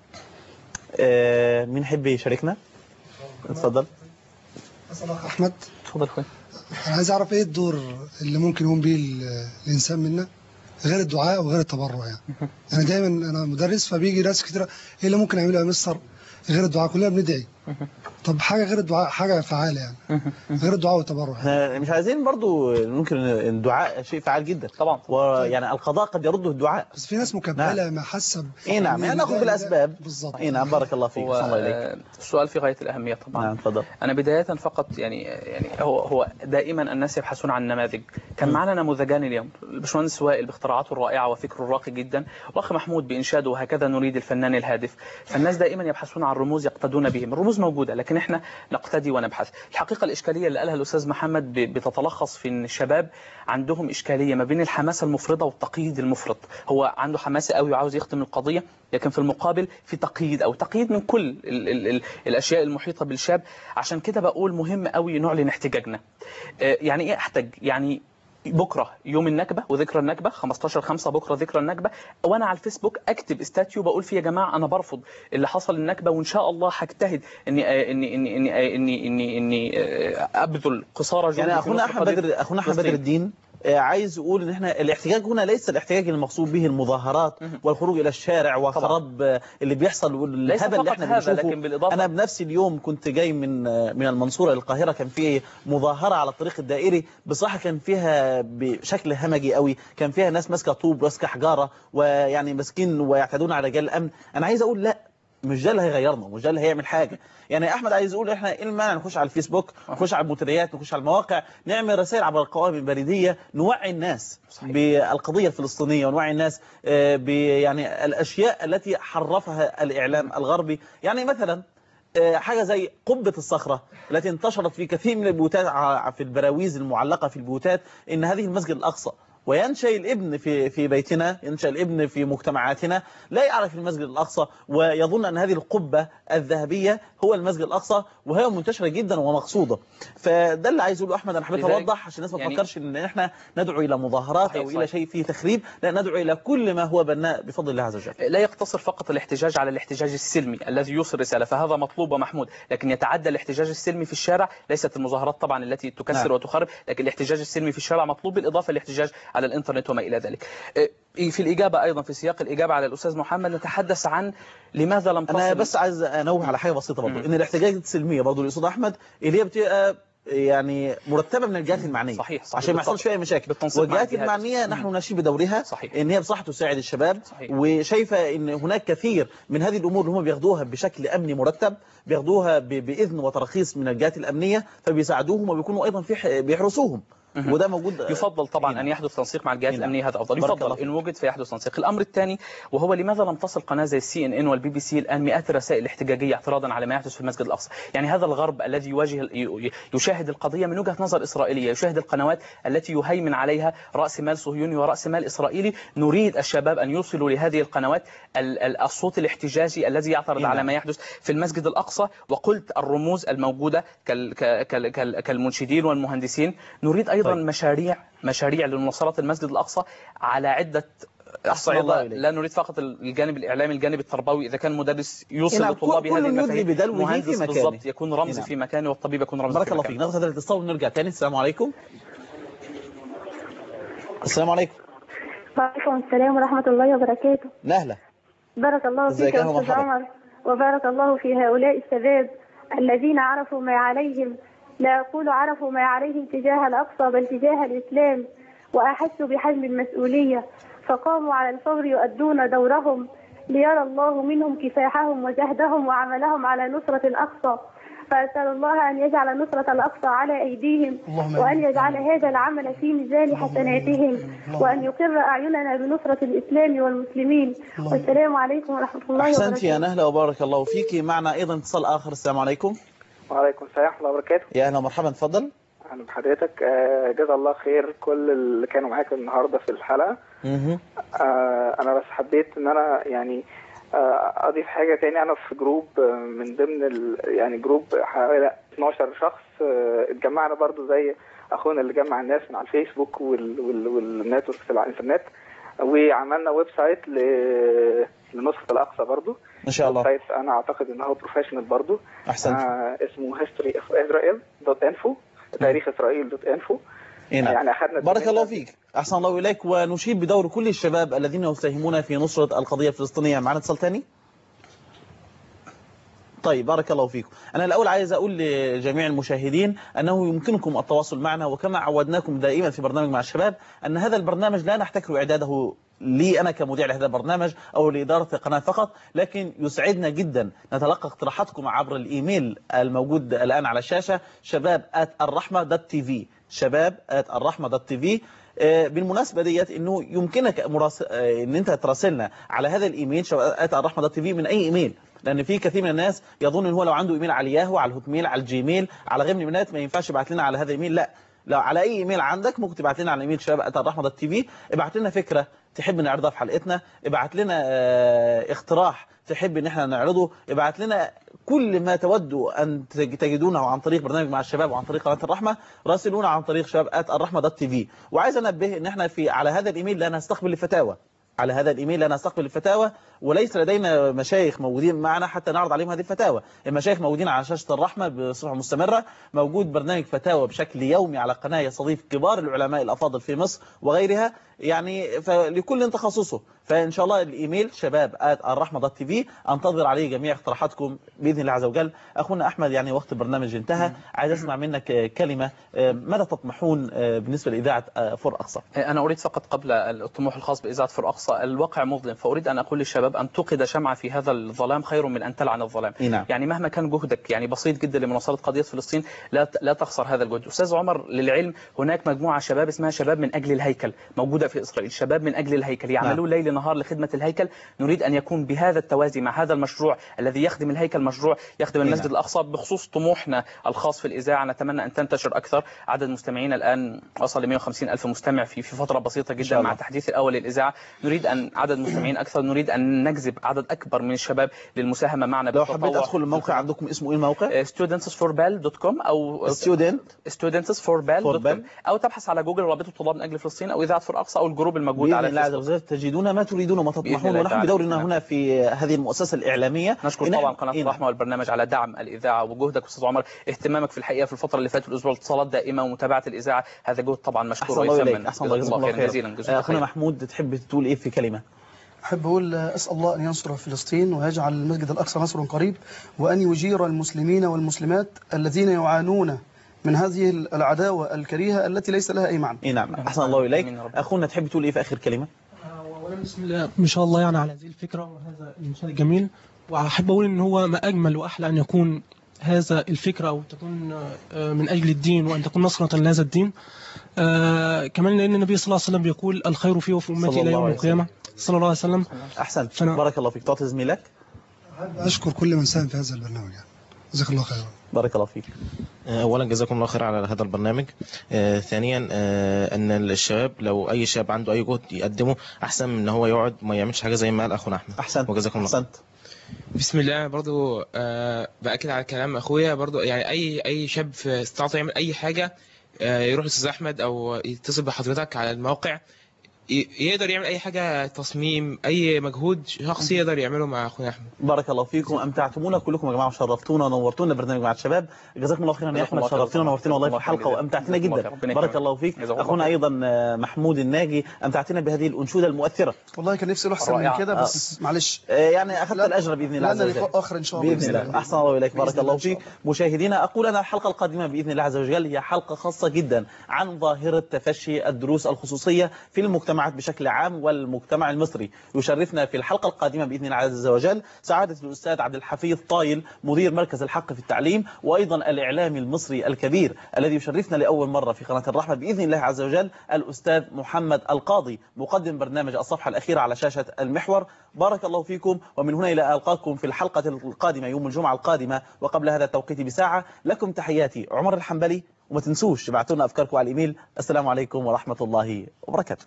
آه مين يحب يشاركنا؟ اتفضل. أحمد. اتفضل أخوي. أنا عايز أعرف إيه الدور اللي ممكن يقوم به الإنسان منا غير الدعاء وغير التبرع يعني. أنا دايما أنا مدرس فبيجي ناس كتير إيه اللي ممكن أعمله يا مستر غير الدعاء؟ كلنا بندعي. طب حاجة غير الدعاء، حاجة فعالة يعني غير الدعاء والتبرع. احنا مش عايزين برضو، ممكن الدعاء شيء فعال جدا طبعا، ويعني القضاء قد يرده الدعاء، بس في ناس مكبلة نعم. ما حسب اي نعم يعني ناخذ بالاسباب بالظبط. اي نعم بارك الله فيك. صلى الله عليك. السؤال في غاية الأهمية طبعا. نعم تفضل. أنا بداية فقط يعني يعني هو هو دائما الناس يبحثون عن نماذج. كان م. معنا نموذجان اليوم، الباشمهندس وائل باختراعاته الرائعة وفكره الراقي جدا، والأخ محمود بإنشاده وهكذا نريد الفنان الهادف. فالناس دائما يبحثون عن رموز يقتدون بهم. الرموز الرموز موجودة، لكن احنا نقتدي ونبحث. الحقيقة الإشكالية اللي قالها الأستاذ محمد بتتلخص في أن الشباب عندهم إشكالية ما بين الحماسة المفرطة والتقييد المفرط. هو عنده حماسة قوي وعاوز يختم القضية، لكن في المقابل في تقييد أو تقييد من كل ال ال ال الأشياء المحيطة بالشاب. عشان كده بقول مهم قوي نعلن احتجاجنا. يعني إيه احتج؟ يعني بكرة يوم النكبة وذكرى النكبة خمستاشر خمسة، بكرة ذكرى النكبة، وانا على الفيسبوك اكتب استاتيو بقول فيه يا جماعة انا برفض اللي حصل النكبة، وان شاء الله هجتهد اني اني اني اني اني اني, إني ابذل قصارى جهدي. يعني اخونا احمد بدر اخونا احمد بدر الدين عايز يقول ان احنا الاحتجاج هنا ليس الاحتجاج المقصود به المظاهرات والخروج الى الشارع وخراب اللي بيحصل والهبل اللي احنا بنشوفه. انا بنفسي اليوم كنت جاي من من المنصورة للقاهرة، كان في مظاهرة على الطريق الدائري، بصراحة كان فيها بشكل همجي قوي، كان فيها ناس ماسكه طوب وماسكه حجارة ويعني ماسكين ويعتدون على رجال الامن. انا عايز اقول لا، مش ده اللي هيغيرنا، مش ده اللي هيعمل حاجه. يعني احمد عايز يقول احنا ايه المانع نخش على الفيسبوك، نخش على المنتديات، نخش على المواقع، نعمل رسائل عبر القوائم البريديه، نوعي الناس صحيح. بالقضيه الفلسطينيه، ونوعي الناس ب يعني الاشياء التي حرفها الاعلام الغربي. يعني مثلا حاجه زي قبه الصخره التي انتشرت في كثير من البيوتات، في البراويز المعلقه في البيوتات، ان هذه المسجد الاقصى. وينشأ الابن في في بيتنا، ينشأ الابن في مجتمعاتنا لا يعرف المسجد الأقصى، ويظن أن هذه القبة الذهبية هو المسجد الأقصى، وهي منتشرة جدا ومقصودة. فده اللي عايز أقوله أحمد. أنا حبيت أوضح عشان الناس ما يعني تفكرش إن إحنا ندعو إلى مظاهرات أو إلى شيء فيه تخريب، لا، ندعو إلى كل ما هو بناء بفضل الله عز وجل. لا يقتصر فقط الاحتجاج على الاحتجاج السلمي الذي يوصل رسالة، فهذا مطلوب ومحمود، لكن يتعدى الاحتجاج السلمي في الشارع. ليست المظاهرات طبعا التي تكسر نعم. وتخرب، لكن الاحتجاج السلمي في الشارع مطلوب، بالإضافة للاحتجاج على الإنترنت وما إلى ذلك. في الإجابة أيضا، في سياق الإجابة على الأستاذ محمد، نتحدث عن لماذا لم تصل. أنا بس عايز أنوه على حاجة بسيطة برضو، إن الاحتجاجات السلمية برضو الأستاذ أحمد اللي هي بتبقى يعني مرتبة من الجهات المعنية، صحيح صحيح، عشان ما يحصلش فيها مشاكل. والجهات المعنية نحن نشيد بدورها صحيح. ان هي بصراحة تساعد الشباب صحيح. وشايفة ان هناك كثير من هذه الامور اللي هم بياخدوها بشكل امني مرتب، بياخدوها باذن وتراخيص من الجهات الامنية، فبيساعدوهم وبيكونوا ايضا في بيحرسوهم، وده موجود. يفضل طبعا أن يحدث تنسيق مع الجهات الأمنية، هذا أفضل. يفضل إن وجد فيحدث تنسيق. الأمر الثاني وهو لماذا لم تصل قناة زي السي إن إن والبي بي سي الآن مئات الرسائل الاحتجاجية اعتراضا على ما يحدث في المسجد الأقصى؟ يعني هذا الغرب الذي يواجه يشاهد القضية من وجهة نظر إسرائيلية، يشاهد القنوات التي يهيمن عليها رأس مال صهيوني ورأس مال إسرائيلي. نريد الشباب أن يوصلوا لهذه القنوات الصوت الاحتجاجي الذي يعترض على ما يحدث في المسجد الأقصى. وقلت الرموز الموجودة كالمنشدين والمهندسين. نريد أيضا طيب. مشاريع مشاريع لمناصرة المسجد الأقصى على عدة الصعيدة. لا نريد فقط الجانب الإعلامي، الجانب التربوي. إذا كان مدرس يوصل لطلابه هذه المفاهيم، مهندس بالضبط يكون رمز في مكانه، والطبيب يكون رمز في مكانه. بارك الله فيك. ناخذ هذا الاتصال ونرجع ثاني. السلام عليكم. السلام عليكم. وعليكم السلام ورحمة الله وبركاته. أهلا. بارك الله فيك يا أستاذ عمر، وبارك الله في هؤلاء الشباب الذين عرفوا ما عليهم، لا أقول عرفوا ما عليهم تجاه الأقصى بل تجاه الإسلام، وأحسوا بحجم المسؤولية، فقاموا على الفور يؤدون دورهم ليرى الله منهم كفاحهم وجهدهم وعملهم على نصرة الأقصى. فأسأل الله أن يجعل نصرة الأقصى على أيديهم، وأن يجعل هذا العمل في ميزان حسناتهم، وأن يقر أعيننا بنصرة الإسلام والمسلمين. والسلام عليكم ورحمة الله وبركاته. أحسنت يا نهلة وبارك الله فيك. معنا أيضا اتصال آخر. السلام عليكم. وعليكم السلام ورحمة الله وبركاته. يا أهلا ومرحبا، تفضل. أهلا بحضرتك. جزا الله خير كل اللي كانوا معاك النهارده في الحلقة. اها أنا بس حبيت إن أنا يعني أضيف حاجة تاني. أنا في جروب من ضمن ال... يعني جروب حوالي اثناشر شخص اتجمعنا برضو زي أخونا اللي جمع الناس من على الفيسبوك وال... وال... والنتوركس على الإنترنت، وعملنا ويب سايت ل... لنصرة الأقصى برضو. ما شاء الله. ويب سايت أنا أعتقد إن هو بروفيشنال برضو. أحسنت. آه اسمه history of israel dot info، تاريخ إسرائيل دوت انفو. يعني أخذنا. بارك الله فيك، أحسن الله إليك. ونشيد بدور كل الشباب الذين يساهمون في نصرة القضية الفلسطينية. معنا اتصال ثاني. طيب بارك الله فيكم. أنا الأول عايز أقول لجميع المشاهدين أنه يمكنكم التواصل معنا، وكما عودناكم دائما في برنامج مع الشباب أن هذا البرنامج لا نحتكر إعداده لي أنا كمذيع لهذا البرنامج أو لإدارة القناة فقط، لكن يسعدنا جدا نتلقى اقتراحاتكم عبر الإيميل الموجود الآن على الشاشة، شباب آت الرحمة دوت تي في، شباب آت الرحمة دوت تي في. بالمناسبة ديت انه يمكنك مراس... ان انت تراسلنا على هذا الايميل شبكات الرحمة دوت تي في من اي ايميل، لان في كثير من الناس يظن ان هو لو عنده ايميل على الياهو على الهوت ميل على الجيميل على غير من الايميلات ما ينفعش يبعت لنا على هذا الايميل. لا، لو على اي ايميل عندك ممكن تبعت لنا على ايميل شبكات الرحمة دوت تي في. ابعت لنا فكرة تحب نعرضها في حلقتنا، ابعت لنا اقتراح تحب ان احنا نعرضه، ابعت لنا كل ما تودوا ان تجدونه عن طريق برنامج مع الشباب وعن طريق قناه الرحمه، راسلونا عن طريق شبكات الرحمه دوت تي في. وعايز انبه ان احنا في على هذا الايميل لا نستقبل الفتاوى، على هذا الايميل لا نستقبل الفتاوى، وليس لدينا مشايخ موجودين معنا حتى نعرض عليهم هذه الفتاوى. المشايخ موجودين على شاشه الرحمه بصفه مستمره، موجود برنامج فتاوى بشكل يومي على قناه يستضيف كبار العلماء الافاضل في مصر وغيرها، يعني فلكل تخصصه. فان شاء الله الايميل شباب آت الرحمه دوت تي في، انتظر عليه جميع اقتراحاتكم باذن الله عز وجل. اخونا احمد، يعني وقت البرنامج انتهى، عايز اسمع منك كلمه، ماذا تطمحون بالنسبه لاذاعه فور اقصى؟ انا اريد فقط قبل الطموح الخاص باذاعه فور اقصى، الواقع مظلم، فاريد ان اقول للشباب ان توقد شمعة في هذا الظلام خير من ان تلعن الظلام. نعم. يعني مهما كان جهدك يعني بسيط جدا لمناصره قضيه فلسطين، لا لا تخسر هذا الجهد. استاذ عمر، للعلم هناك مجموعه شباب اسمها شباب من اجل الهيكل موجوده في اسرائيل، شباب من اجل الهيكل يعملون نعم. ليل نهار لخدمه الهيكل. نريد ان يكون بهذا التوازي مع هذا المشروع الذي يخدم الهيكل، مشروع يخدم المسجد نعم. الاقصى. بخصوص طموحنا الخاص في الاذاعه، نتمنى ان تنتشر اكثر. عدد مستمعين الان وصل ل مئة وخمسين ألف مستمع في في فتره بسيطه جدا مع التحديث الاول للاذاعه. نريد ان عدد مستمعين اكثر، نريد ان نجذب عدد اكبر من الشباب للمساهمه معنا. لو حبيت ادخل الموقع عندكم اسمه ايه الموقع؟ ستودنتس فور بال دوت كوم او ستودنتس فور بال دوت كوم، او تبحث على جوجل رابطه طلاب من اجل فلسطين او اذاعه فور اقصى او الجروب الموجود على فيسبوك. تجدون ما تريدون وما تطمحون، ونحن بدورنا هنا في هذه المؤسسه الاعلاميه. نشكر طبعا قناه الرحمه والبرنامج على دعم الاذاعه وجهدك استاذ عمر، اهتمامك في الحقيقه في الفتره اللي فاتت الاسبوع الاتصالات دائمه ومتابعه الاذاعه، هذا جهد طبعا مشكور ويثمن. احسن الله جزاك الله خير. اخونا محمود، تحب تقول ايه في كلمه؟ أحب أقول أسأل الله أن ينصر فلسطين ويجعل المسجد الأقصى نصر قريب، وأن يجير المسلمين والمسلمات الذين يعانون من هذه العداوة الكريهة التي ليس لها أي معنى. إيه نعم، أحسن الله إليك. أخونا تحب تقول إيه في آخر كلمة؟ بسم الله ما شاء الله يعني على هذه الفكرة وهذا الإنشاء الجميل، وأحب أقول إن هو ما أجمل وأحلى أن يكون هذا الفكرة أو تكون من أجل الدين وأن تكون نصرة لهذا الدين. آه كمان لأن النبي صلى الله عليه وسلم بيقول الخير فيه وفي أمتي إلى يوم القيامة صلى الله عليه وسلم. أحسنت، فنا... بارك الله فيك. تعطي زميلك. أشكر كل من ساهم في هذا البرنامج، يعني جزاك الله خيرا. بارك الله فيك. اولا جزاكم الله خير على هذا البرنامج. آه ثانيا آه ان الشباب لو اي شاب عنده اي جهد يقدمه احسن من ان هو يقعد ما يعملش حاجه زي ما قال اخونا احمد. احسنت وجزاكم الله. احسنت. بسم الله. برضو أه باكد على كلام اخويا، برضو يعني اي اي شاب في استطاعته يعمل اي حاجه أه يروح لاستاذ احمد او يتصل بحضرتك على الموقع، يقدر يعمل اي حاجه، تصميم، اي مجهود شخصي يقدر يعمله مع اخونا احمد. بارك الله فيكم، امتعتونا كلكم يا جماعه وشرفتونا ونورتونا برنامج مع الشباب. جزاكم الله خيرا يا احمد، شرفتونا ونورتونا والله في الحلقه وامتعتنا جدا. بارك الله فيك. اخونا ايضا محمود الناجي، امتعتنا بهذه الانشوده المؤثره. والله كان نفسي احسن من كده بس آه. معلش يعني اخذت الاجر باذن الله عز وجل. اخر ان شاء الله باذن الله. احسن الله اليك. بارك الله فيك. مشاهدينا، اقول انا الحلقه القادمه باذن الله عز وجل هي حلقه خاصه جدا عن ظاهره تفشي الدروس الخصوصيه في المجتمعات بشكل عام والمجتمع المصري. يشرفنا في الحلقة القادمة بإذن الله عز وجل سعادة الأستاذ عبد الحفيظ طايل، مدير مركز الحق في التعليم، وأيضا الإعلامي المصري الكبير الذي يشرفنا لأول مرة في قناة الرحمة بإذن الله عز وجل الأستاذ محمد القاضي، مقدم برنامج الصفحة الأخيرة على شاشة المحور. بارك الله فيكم، ومن هنا إلى ألقاكم في الحلقة القادمة يوم الجمعة القادمة وقبل هذا التوقيت بساعة. لكم تحياتي عمر الحنبلي، وما تنسوش تبعتوا لنا أفكاركم على الإيميل. السلام عليكم ورحمة الله وبركاته.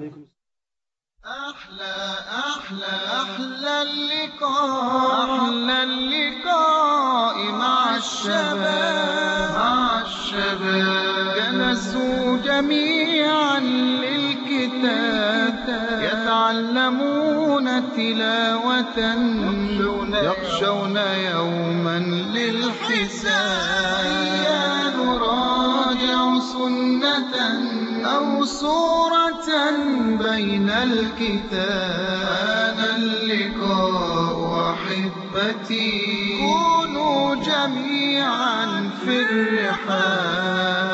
أحلى أحلى أحلى اللقاء أحلى اللقاء مع الشباب مع الشباب جلسوا جميعا للكتاب يتعلمون تلاوة يخشون يوما للحساب نراجع سنة أو سورة بين الكتاب اللقاء أحبتي كونوا جميعا في الرحاب.